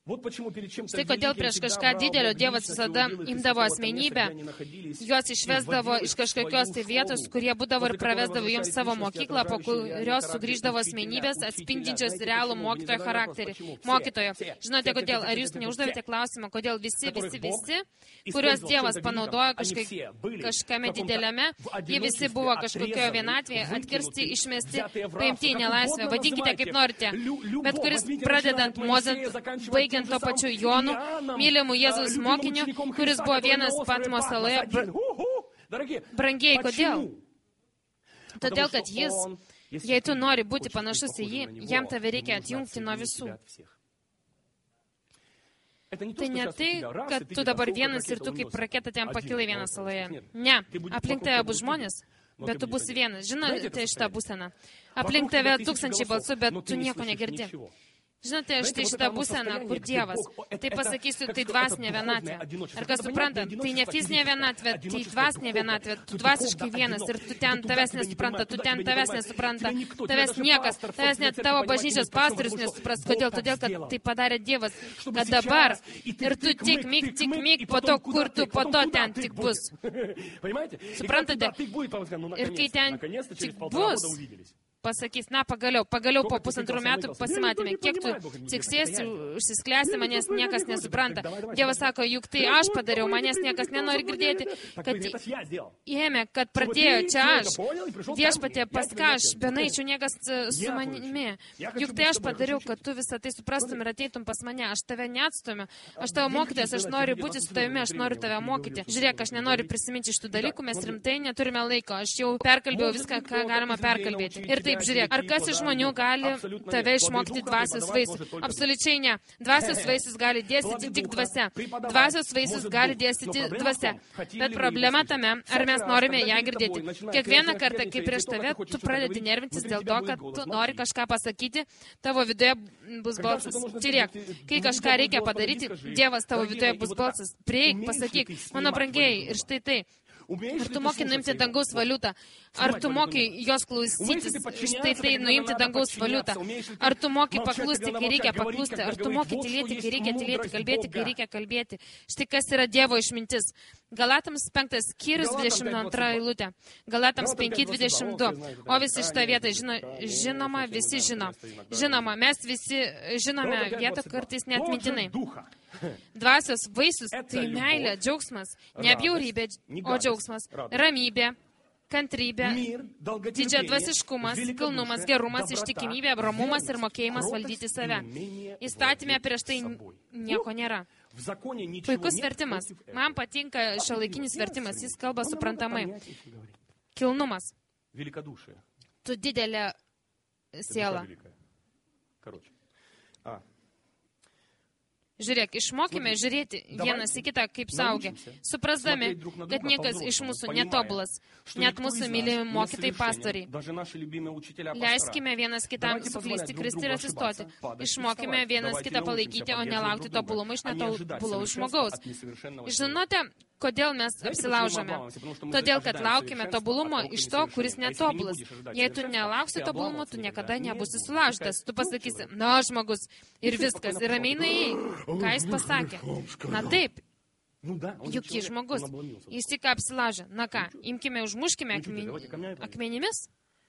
Štai kodėl prieš kažką didelio Dievas visada imdavo asmenybę, juos išvesdavo iš kažkokios tai vietos, kurie būdavo ir pravesdavo jiems savo mokyklą, po kurios sugrįždavo asmenybės atspindinčios realų mokytojo charakterį. Mokytojo. Žinote kodėl? Ar jūs neuždavėte klausimą, kodėl visi, kuriuos Dievas panaudojo kažkame dideliame, jie visi buvo kažkokioje vienatvėje, atkirsti, išmesti, paimti į nelaisvę. Vadinkite kaip norite. Bet kuris pradedant Mozant, baigiant to pačiu Jonu, mylimų Jėzaus mokiniu, kuris buvo vienas Patmos saloje. Brangiai, kodėl? Todėl, kad jis, jei tu nori būti panašus į jį, jam tave reikia atjungti nuo visų. Tai ne tai, kad tu dabar vienas ir tu kaip raketa ten pakilai vieną saloje. Ne, aplink tave bus žmonės, bet tu būsi vienas. Žinote šitą būseną. Aplink tave tūkstančiai balsų, bet tu nieko negirdi. Žinote, štai šitą būseną, kur Dievas. Tai pasakysiu, tai dvasinė vienatvė. Ar kas supranta, tai ne fizinė vienatvė, tai dvasinė vienatvė. Tu dvasiškai vienas ir tu ten tavęs nesupranta, tu ten tavęs nesupranta, tavęs niekas, tavęs net tavo bažnyčios pastorius nesupras. Kodėl? Todėl, kad tai padarė Dievas, kad dabar ir tu tik myk, po to, kur tu, po to ten tik bus. Suprantate? Ir kai ten tik bus, pasakys, na, pagaliau po pusantrų metų pasimatėme, kiek tu ciksėsi, užsisklęsi, manęs niekas nesupranta. Dievas sako, juk tai aš padariau, manęs niekas nenori girdėti, kad pradėjo čia aš. Viešpatie, pas ką aš benaičiau, niekas su manimi. Juk tai aš padariau, kad tu visą tai suprastum ir ateitum pas mane. Aš tave neatstumiu, aš tavo mokytojas, aš noriu būti su tavimi, aš noriu tave mokyti. Žiūrėk, aš nenoriu prisiminti šitų dalykų, mes rimtai neturime laiko. Aš jau perkalbėjau viską, ką galima perkalbėti. Ir taip, žiūrėk, ar kas iš žmonių gali tave išmokyti dvasios vaisių? Absoliučiai ne. Dvasios vaisius gali dėstyti tik dvasia. Dvasios vaisius gali dėstyti dvasia. Bet problema tame, ar mes norime ją girdėti. Kiekvieną kartą, kai prieš tave, tu pradedi nervintis dėl to, kad tu nori kažką pasakyti, tavo viduje bus balsas. Žiūrėk, kai kažką reikia padaryti, Dievas tavo viduje bus balsas. Prieik, pasakyk, mano brangieji, ir štai tai. Ar tu moki nuimti dangaus valiutą? Ar tu moki jos klausytis, štai tai nuimti dangaus valiutą? Ar tu moki paklusti, kai reikia paklusti? Ar tu moki tylėti, kai reikia tylėti, kalbėti, kai reikia kalbėti? Štai kas yra Dievo išmintis. Galatams 5 skyrius 22 eilutė. Galatams 5:22. O visi šitą vietą žinoma, visi žino. Žinoma, mes visi žinome vietą kartais net mintinai. Dvasios vaisius tai meilė, džiaugsmas, ne bjaurybė, o džiaugsmas, ramybė, kantrybė, didžiadvasiškumas, kilnumas, gerumas, ištikimybė, romumas ir mokėjimas valdyti save. Įstatymė prieš tai nieko nėra. Puikus vertimas. Man patinka šiuolaikinis vertimas, jis kalba suprantamai. Kilnumas. Tu didelė siela. Žiūrėk, išmokime žiūrėti vienas į kitą kaip suaugę, suprasdami, kad niekas iš mūsų netobulas, net mūsų mylimi mokytojai pastoriai. Leiskime vienas kitam suklysti, kristi ir atsistoti. Išmokime vienas kitą palaikyti, o nelaukti tobulumo iš netobulaus žmogaus. Žinote, kodėl mes apsilaužome? Todėl, kad laukime tobulumo iš to, kuris netobulas. Jei tu nelauksi tobulumo, tu niekada nebūsi sulaužytas. Tu pasakysi, na, žmogus, ir viskas, ir ramiai nuėjai. Ką jis pasakė? Na taip, juk jis žmogus. Jis tik apsilaužė. Na ką, imkime, užmuškime akmenimis?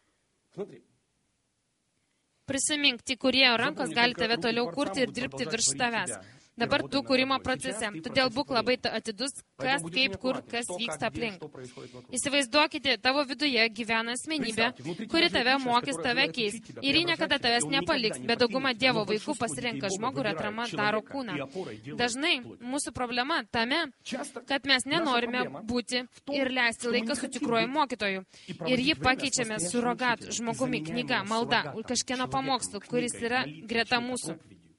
Prisimink, tik kūrėjo rankos gali tave toliau kurti ir dirbti virš tavęs. Dabar tu kūrimo procese. Todėl būk labai atidus, kas, kaip, kur, kas vyksta aplink. Įsivaizduokite, tavo viduje gyvena asmenybė, kuri tave mokys, tave keis. Ir ji niekada tavęs nepaliks, bet dauguma Dievo vaikų pasirenka žmogų ir atrama daro kūną. Dažnai mūsų problema tame, kad mes nenorime būti ir leisti laiką su tikruoju mokytoju. Ir jį pakeičiame surogat žmogumi, knyga, malda, kažkieno pamokslu, kuris yra greta mūsų.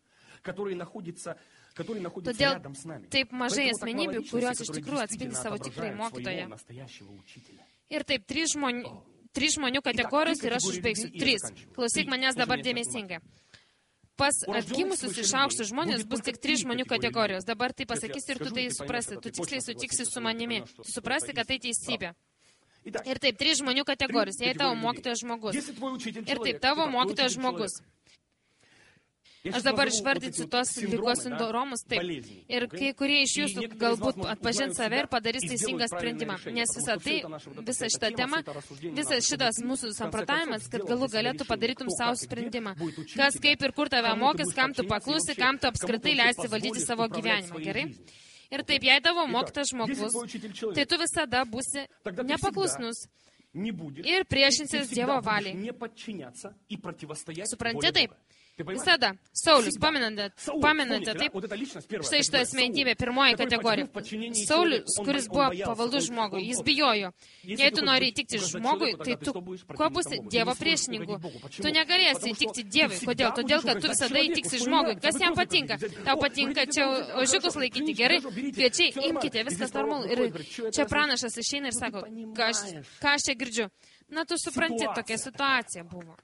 Todėl taip mažai asmenybių, kurios iš tikrųjų atspindi savo tikrąjį mokytoją. Ir taip, trys žmonių kategorijos ir aš užbaigsiu. 3. Klausyk manęs dabar dėmesingai. Pas atgimusius iš aukštų žmonės bus tik 3 žmonių kategorijos. Dabar tai pasakysi ir tu tai suprasi. Tu tiksliai sutiksi su manimi. Tu suprasi, kad tai teisybė. Ir taip, 3 žmonių kategorijos. Jei tavo mokytojas žmogus. Ir taip, tavo mokytojas žmogus. Aš dabar išvardinsiu tos ligos sindromus taip. Ir kai kurie iš jūsų galbūt atpažins save ir padarys teisingą sprendimą. Nes visa šita tema, visas šitas mūsų samprotavimas, kad galų galėtų padarytum savo sprendimą. Kas, kaip ir kur tave mokys, kam tu paklusi, kam tu apskritai leisi valdyti savo gyvenimą. Gerai? Ir taip, jei tavo mokytas žmogus, tai tu visada būsi nepaklusnus ir priešinsis Dievo valiai. Supranti taip? Visada. Saulius, pamenate, taip? Štai šitą asmenybę, pirmoji kategorija. Saulius, kuris buvo pavaldus žmogui, jis bijojo. Jei tu nori įtikti žmogui, tai tu kuo būsi? Dievo priešininku. Tu negalėsi įtikti Dievui. Kodėl? Todėl, kad tu visada įtiksi žmogui. Kas jam patinka? Tau patinka čia ožiukus laikyti gerai? Kviečiai, imkite, viskas normalu. Ir čia pranašas išeina ir sako, ką aš čia girdžiu? Na, tu supranti, tokia situacija buvo.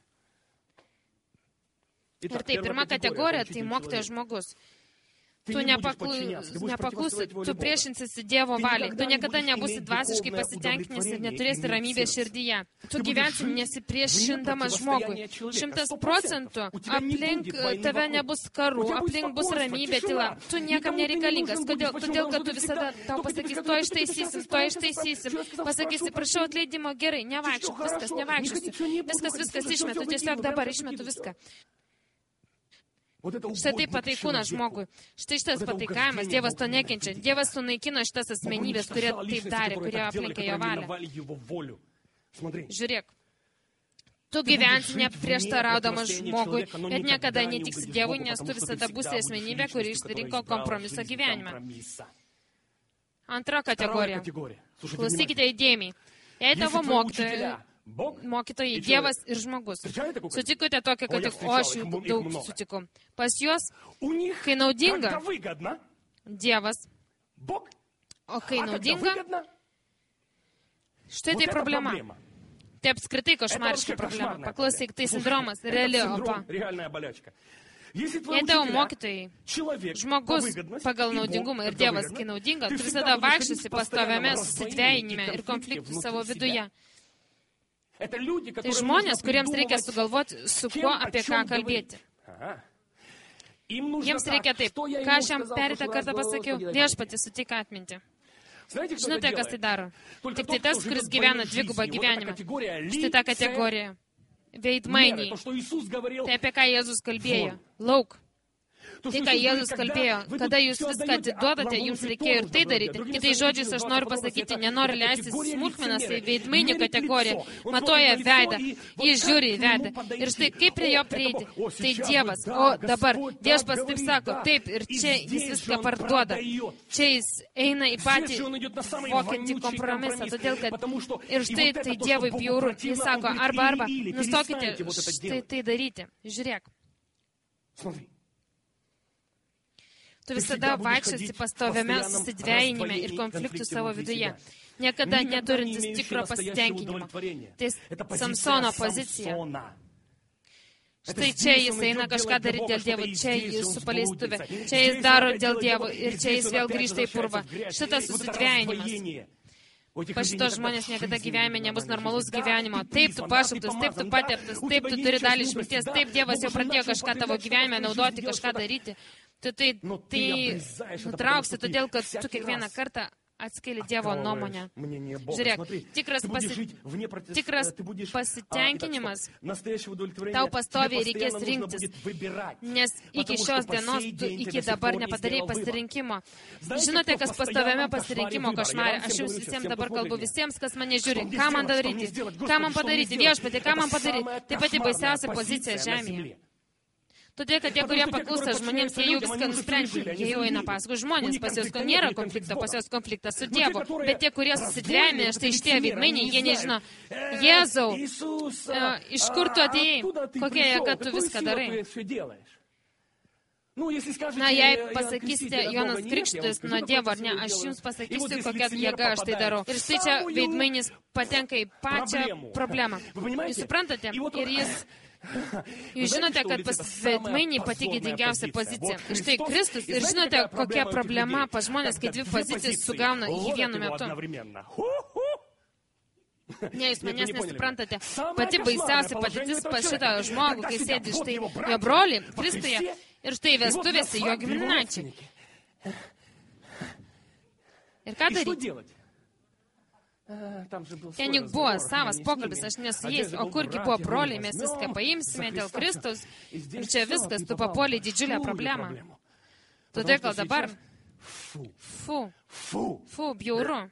Ir tai pirma kategorija, tai mokytojas žmogus. Tu nepaklusi, tu priešinsiesi Dievo valiai. Tu niekada nebūsi dvasiškai pasitenkinęs ir neturėsi ramybės širdyje. Tu gyvensi nesipriešindamas žmogui. 100% aplink tave nebus karų, aplink bus ramybė, tyla. Tu niekam nereikalingas. Kodėl? Todėl, kad tu visada tau pasakysi, to ištaisysim. Pasakysi, prašau atleidimo, gerai, nevaikščiuk, viskas, nevaikščiusiu. Viskas išmetu, tiesiog dabar išmetu viską. Štai taip pataikūna žmogui. Štai šitas pataikavimas, Dievas to nekenčia. Dievas sunaikino šitas asmenybės, kurie taip darė, kurie aplinkė jo valią. Žiūrėk, tu gyvensi neprieštaraudamas žmogui, bet niekada netiksi Dievui, nes tu visada būsi asmenybė, kuri išsirinko kompromiso gyvenimą. Antra kategorija. Klausykite įdėmiai. Jei tavo mokytojai, Dievas ir žmogus. Sutikote tokią kategoriją, o aš jų daug sutikau. Pas juos, kai naudinga, Dievas, o kai naudinga, štai tai problema. Tai apskritai košmariška problema. Paklausyk, tai sindromas, reali opa. Jei tavo mokytojai, žmogus pagal naudingumą ir Dievas, kai naudinga, tu visada vaikščiusi pastoviame susidvejinime ir konfliktų savo viduje. Tai žmonės, kuriems reikia sugalvoti, su kuo apie ką kalbėti. Jiems reikia taip, ką aš jam pereitą kartą pasakiau, viešpatie suteik atmintį. Žinote, kas tai daro? Tik tai tas, kuris gyvena dvigubą gyvenimą. Štai ta kategorija. Veidmainiai. Tai apie ką Jėzus kalbėjo. Lauk. Tai, ką Jėzus kalbėjo, kada jūs viską atiduodate, jums reikėjo ir tai daryti. Kitais žodžiais aš noriu pasakyti, nenoriu leisti smulkmenas į veidmainių kategoriją. Matuoja veidą, jis žiūri į veidą. Ir štai kaip prie jo prieiti. Tai Dievas. O dabar Viešpats taip sako, taip, ir čia jis viską parduoda. Čia jis eina į patį vokantį kompromisą. Todėl, kad ir štai tai Dievui bjauru. Jis sako, arba, nustokite štai tai daryti. Žiūrėk. Tu visada vaikščiosi pastoviame susidvejinime ir konfliktų savo viduje, niekada neturintis tikro pasitenkinimo. Tai Samsono pozicija. Štai čia jis eina kažką daryti dėl Dievo, čia jis su paleistuvė, čia jis daro dėl Dievo ir čia jis vėl grįžta į purvą. Šitas susidvejinimas. Pa šitos žmonės niekada gyvenime nebus normalus gyvenimo. Taip, tu pašauktas, taip, tu pateptas, taip, tu turi dalį išminties, taip, Dievas jau pradėjo kažką tavo gyvenime naudoti, kažką daryti. Tu tai nutrauksi, todėl, kad tu kiekvieną kartą atskeli Dievo nuomonę. Žiūrėk, tikras pasitenkinimas, tau pastoviai reikės rinktis, nes iki šios dienos tu iki dabar nepadarėjai pasirinkimo. Žinote, kas pastoviame pasirinkimo košmare? Aš jums visiems dabar kalbu, visiems, kas mane žiūri. Ką man daryti? Ką man padaryti? Viešpatie, ką man padaryti? Tai pati baisiausia pozicija žemėje. Todėl, kad tie, kurie paklūsta žmonėms, jie jau viską nusprendžia. Jie jau eina paskui žmonės, pas juos nėra konflikto, pas juos konfliktas su Dievu. Bet tie, kurie susidvejami, štai šitie veidmainiai, jie nežino, Jėzau, iš kur tu atėjai, kokia jėga tu viską darai. Na, jei pasakysite, Jonas Krikštytojas nuo Dievo, ar ne, aš jums pasakysiu, kokia jėga aš tai darau. Ir štai čia veidmainis patenka į pačią problemą. Jūs suprantate? Ir jis... Jūs žinote, kad pas veidmainį pati gėdingiausia pozicija. Ir štai Kristus. Ir žinote, kokia problema pas žmonės, kai dvi pozicijas sugauna jį vienu metu. Ne, jūs manęs nesuprantate. Pati baisiausia padėtis pas šitą žmogų, kai sėdi štai jo brolį Kristuje, Ir štai vestuvėse jo giminaičiai. Ir ką daryti? Ten juk buvo savas pokalbis, aš nesu jais, o kurgi buvo broliai, mes viską paimsime dėl Kristaus. Ir čia viskas, tu papuoliai didžiulę problemą. Todėl gal dabar, bjauru.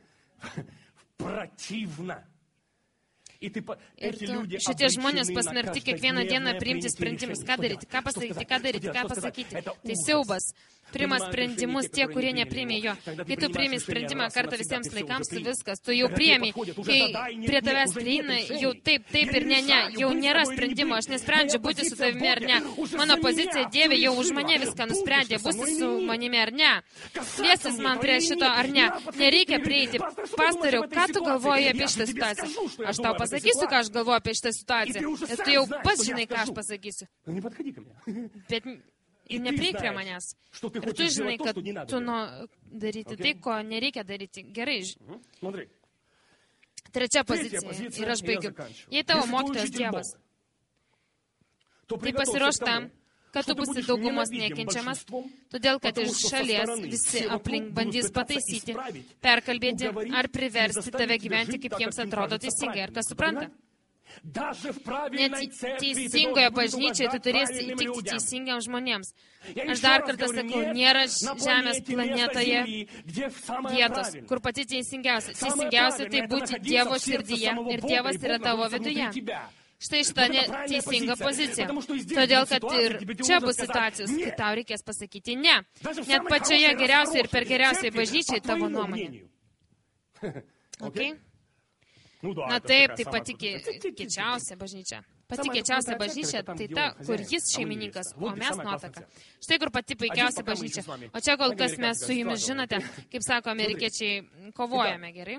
Ir šitie žmonės pasmerkti kiekvieną dieną priimti sprendimus. Ką daryti, ką pasakyti, ką pasakyti. Tai siaubas. Prima sprendimus tie, kurie nepriėmė jo. Kai tu priėmė sprendimą kartą visiems laikams, tu viskas, tu jau priėmė. Kai prie tavęs prieina, jau taip ir ne, jau nėra sprendimo, aš nesprendžiu būti su tavimi ar ne. Mano pozicija, Dieve, jau už mane viską nusprendė, būsi su manimi ar ne. Liesis man prie šito ar ne. Nereikia prieiti. Pastoriau, ką tu galvoji apie šitą situaciją? Aš tau pasakysiu, ką aš galvoju apie šitą situaciją. Ir tu jau pats žinai, ką aš pasakysiu. Bet ir neprieik prie manęs. Ir tu žinai, kad tu daryti tai, ko nereikia daryti. Gerai. Trečia pozicija. Ir aš baigiu. Jei tavo mokytojas Dievas, tai pasiruošk tam, kad tu būsi daugumos nekenčiamas, todėl kad iš šalies visi aplink bandys pataisyti, perkalbėti ar priversti tave gyventi, kaip jiems atrodo teisingai. Ar kas supranta? Net teisingoje bažnyčioje tu turėsi įtikti teisingiams žmonėms. Aš dar kartą sakau, nėra Žemės planetoje vietos, kur pati teisingiausia. Teisingiausia tai būti Dievo širdyje ir Dievas yra tavo viduje. Štai šita neteisinga pozicija. Todėl, kad ir čia bus situacijos, kai tau reikės pasakyti ne. Net pačioje geriausiai ir per geriausiai bažnyčiai tavo nuomonė. Okay? Na taip, tai pati kiečiausia bažnyčia. Pati kiečiausia bažnyčia, tai ta, kur jis šeimininkas, o mes nuotaka. Štai kur pati puikiausia bažnyčia. O čia kol kas mes su jumis žinote, kaip sako amerikiečiai, kovojame, gerai?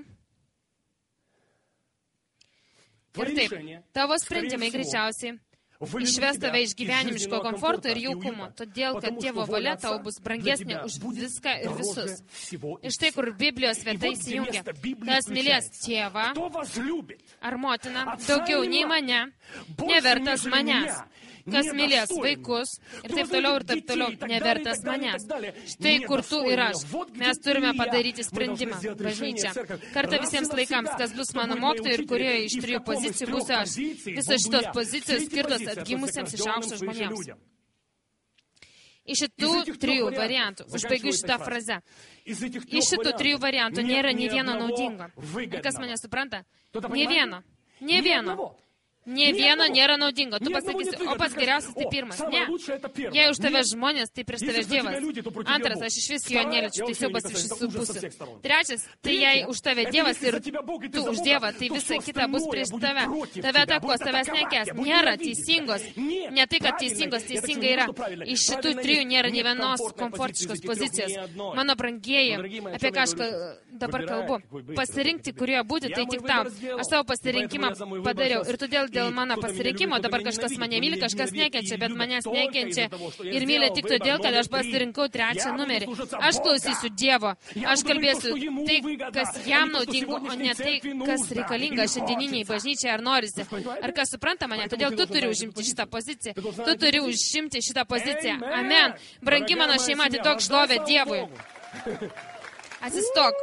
Ir taip, tavo sprendimai greičiausiai išves tave iš gyvenimiško komforto ir jaukumo, todėl, kad Dievo valia tau bus brangesnė už viską ir visus. Ir štai, kur Biblijos vieta įsijungia. Kas mylės tėvą ar motiną daugiau nei mane, nevertas manęs. Kas mylės vaikus ir taip toliau, nevertas manęs. Štai, kur tu ir aš. Mes turime padaryti sprendimą. Bažnyčia. Kartą visiems laikams, kas bus mano mokytojai ir kurioje iš 3 pozicijų bus aš. Visos šitos pozicijos skirtos atgimusiems iš aukšto žmonėms. Iš šitų 3 variantų, užbaigiu šitą frazę, iš šitų 3 variantų nėra nei vieno naudingo. Ir kas mane supranta? Nei vieno. Nė vieno nėra naudingo. Tu pasakysi, o pats geriausias tai pirmas. Ne. Jei už tave žmonės, tai prieš tave Dievas. Antras, aš iš vis jo neliečiu, tai siaubas iš visų pusių. Trečias, tai jei už tave Dievas ir tu už Dievą, tai visa kita bus prieš tave. Tave atakuos, tavęs nekęs. Nėra teisingos. Ne tai, kad teisingai yra. Iš šitų 3 nėra nei vienos komfortiškos pozicijos. Mano brangieji, apie ką aš dabar kalbu. Pasirinkti, kurioje būti, tai tik tau. Aš savo pasirinkimą padariau. Ir todėl dėl mano pasirinkimo dabar kažkas mane myli, kažkas nekenčia, bet manęs nekenčia ir myli tik todėl, kad aš pasirinkau 3 numerį. Aš klausysiu Dievo, aš kalbėsiu tai, kas jam naudinga, o ne tai, kas reikalinga šiandieniniai bažnyčiai ar norisi. Ar kas supranta mane? Todėl tu turi užimti šitą poziciją. Tu turi užimti šitą poziciją. Amen. Brangi mano šeima, atiduok šlovę Dievui. Atsistok.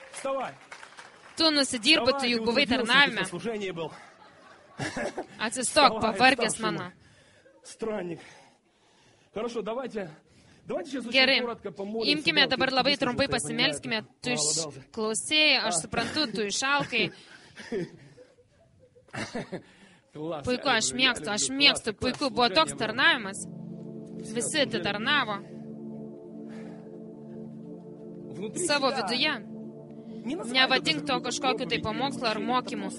Tu nusidirbai, tu juk buvai tarnavime. Atsistok, pavargęs mano. Gerai, imkime dabar labai trumpai pasimelskime. Tu išklausėjai, aš suprantu, tu išalkai. Puiku, aš mėgstu, puiku, buvo toks tarnavimas. Visi atitarnavo. Savo viduje. Nevadink to kažkokiu tai pamokslo ar mokymu.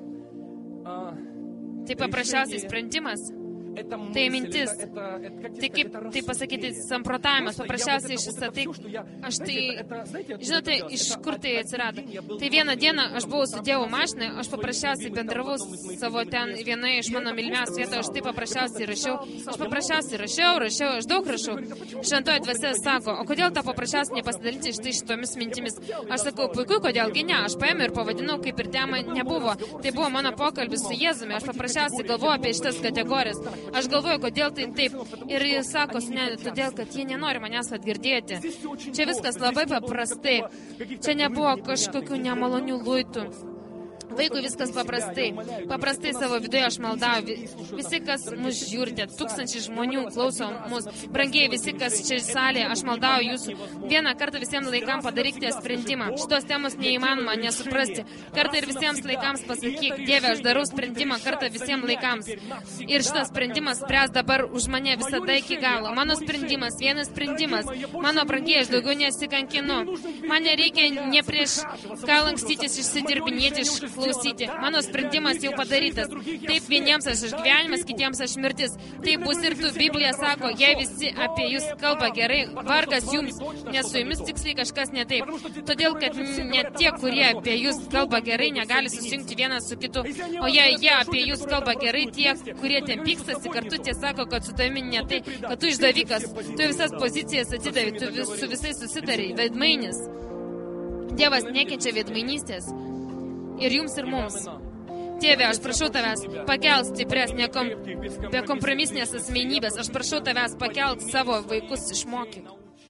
Tai paprasčiausiai sprendimas, tai mintis, tai kaip tai pasakyti, samprotavimas, paprasčiausiai šis aš tai, žinote, iš kur tai atsirado. Tai vieną dieną aš buvau su Dievo mašinai, aš paprasčiausiai bendravau savo ten vienoje iš mano mylimiausių vietų, aš tai paprasčiausiai rašiau, aš daug rašau. Šventoji dvasia sako, o kodėl tą paprasčiausiai nepasidalinti štai šitomis mintimis? Aš sakau, puiku, kodėlgi ne, aš paėmiau ir pavadinau, kaip ir tema nebuvo. Tai buvo mano pokalbis su Jėzumi, aš paprasčiausiai galvoju apie šitas kategorijas. Aš galvoju, kodėl tai taip. Ir jis sako, ne, todėl, kad jie nenori manęs atgirdėti. Čia viskas labai paprastai. Čia nebuvo kažkokių nemalonių luitų. Vaikui viskas paprastai. Paprastai savo viduje aš maldauju. Visi, kas mus žiūrite, 1000 žmonių klauso mus. Brangiai, visi, kas čia salėje, aš maldauju jūsų. Vieną kartą visiems laikams padarykite sprendimą. Šitos temos neįmanoma nesuprasti. Kartą ir visiems laikams pasakyk, Dieve, aš darau sprendimą kartą visiems laikams. Ir šitas sprendimas spręs dabar už mane visada iki galo. Mano sprendimas, vienas sprendimas. Mano brangiai, aš daugiau nesikankinu. Man nereikia ne prieš ką lankstytis, išsidirbinėti, klausyti. Mano sprendimas jau padarytas. Taip vieniems aš išgyvenimas, kitiems aš mirtis. Taip bus ir tu. Biblija sako, jei visi apie jūs kalba gerai, vargas jums, nes su jumis tiksliai kažkas ne taip. Todėl, kad net tie, kurie apie jūs kalba gerai, negali susijungti vienas su kitu. O jei jie apie jūs kalba gerai, tie, kurie ten pykstasi kartu, tie sako, kad su tavimi ne tai, kad tu išdavikas, tu visas pozicijas atidavi, tu su visais susitari, veidmainis. Dievas nekenčia veidmainystės. Ir jums, ir mums. Tėve, aš prašau tavęs, pakelk stiprias, be kompromisinės asmenybės. Aš prašau tavęs, pakelk savo vaikus, išmokyk.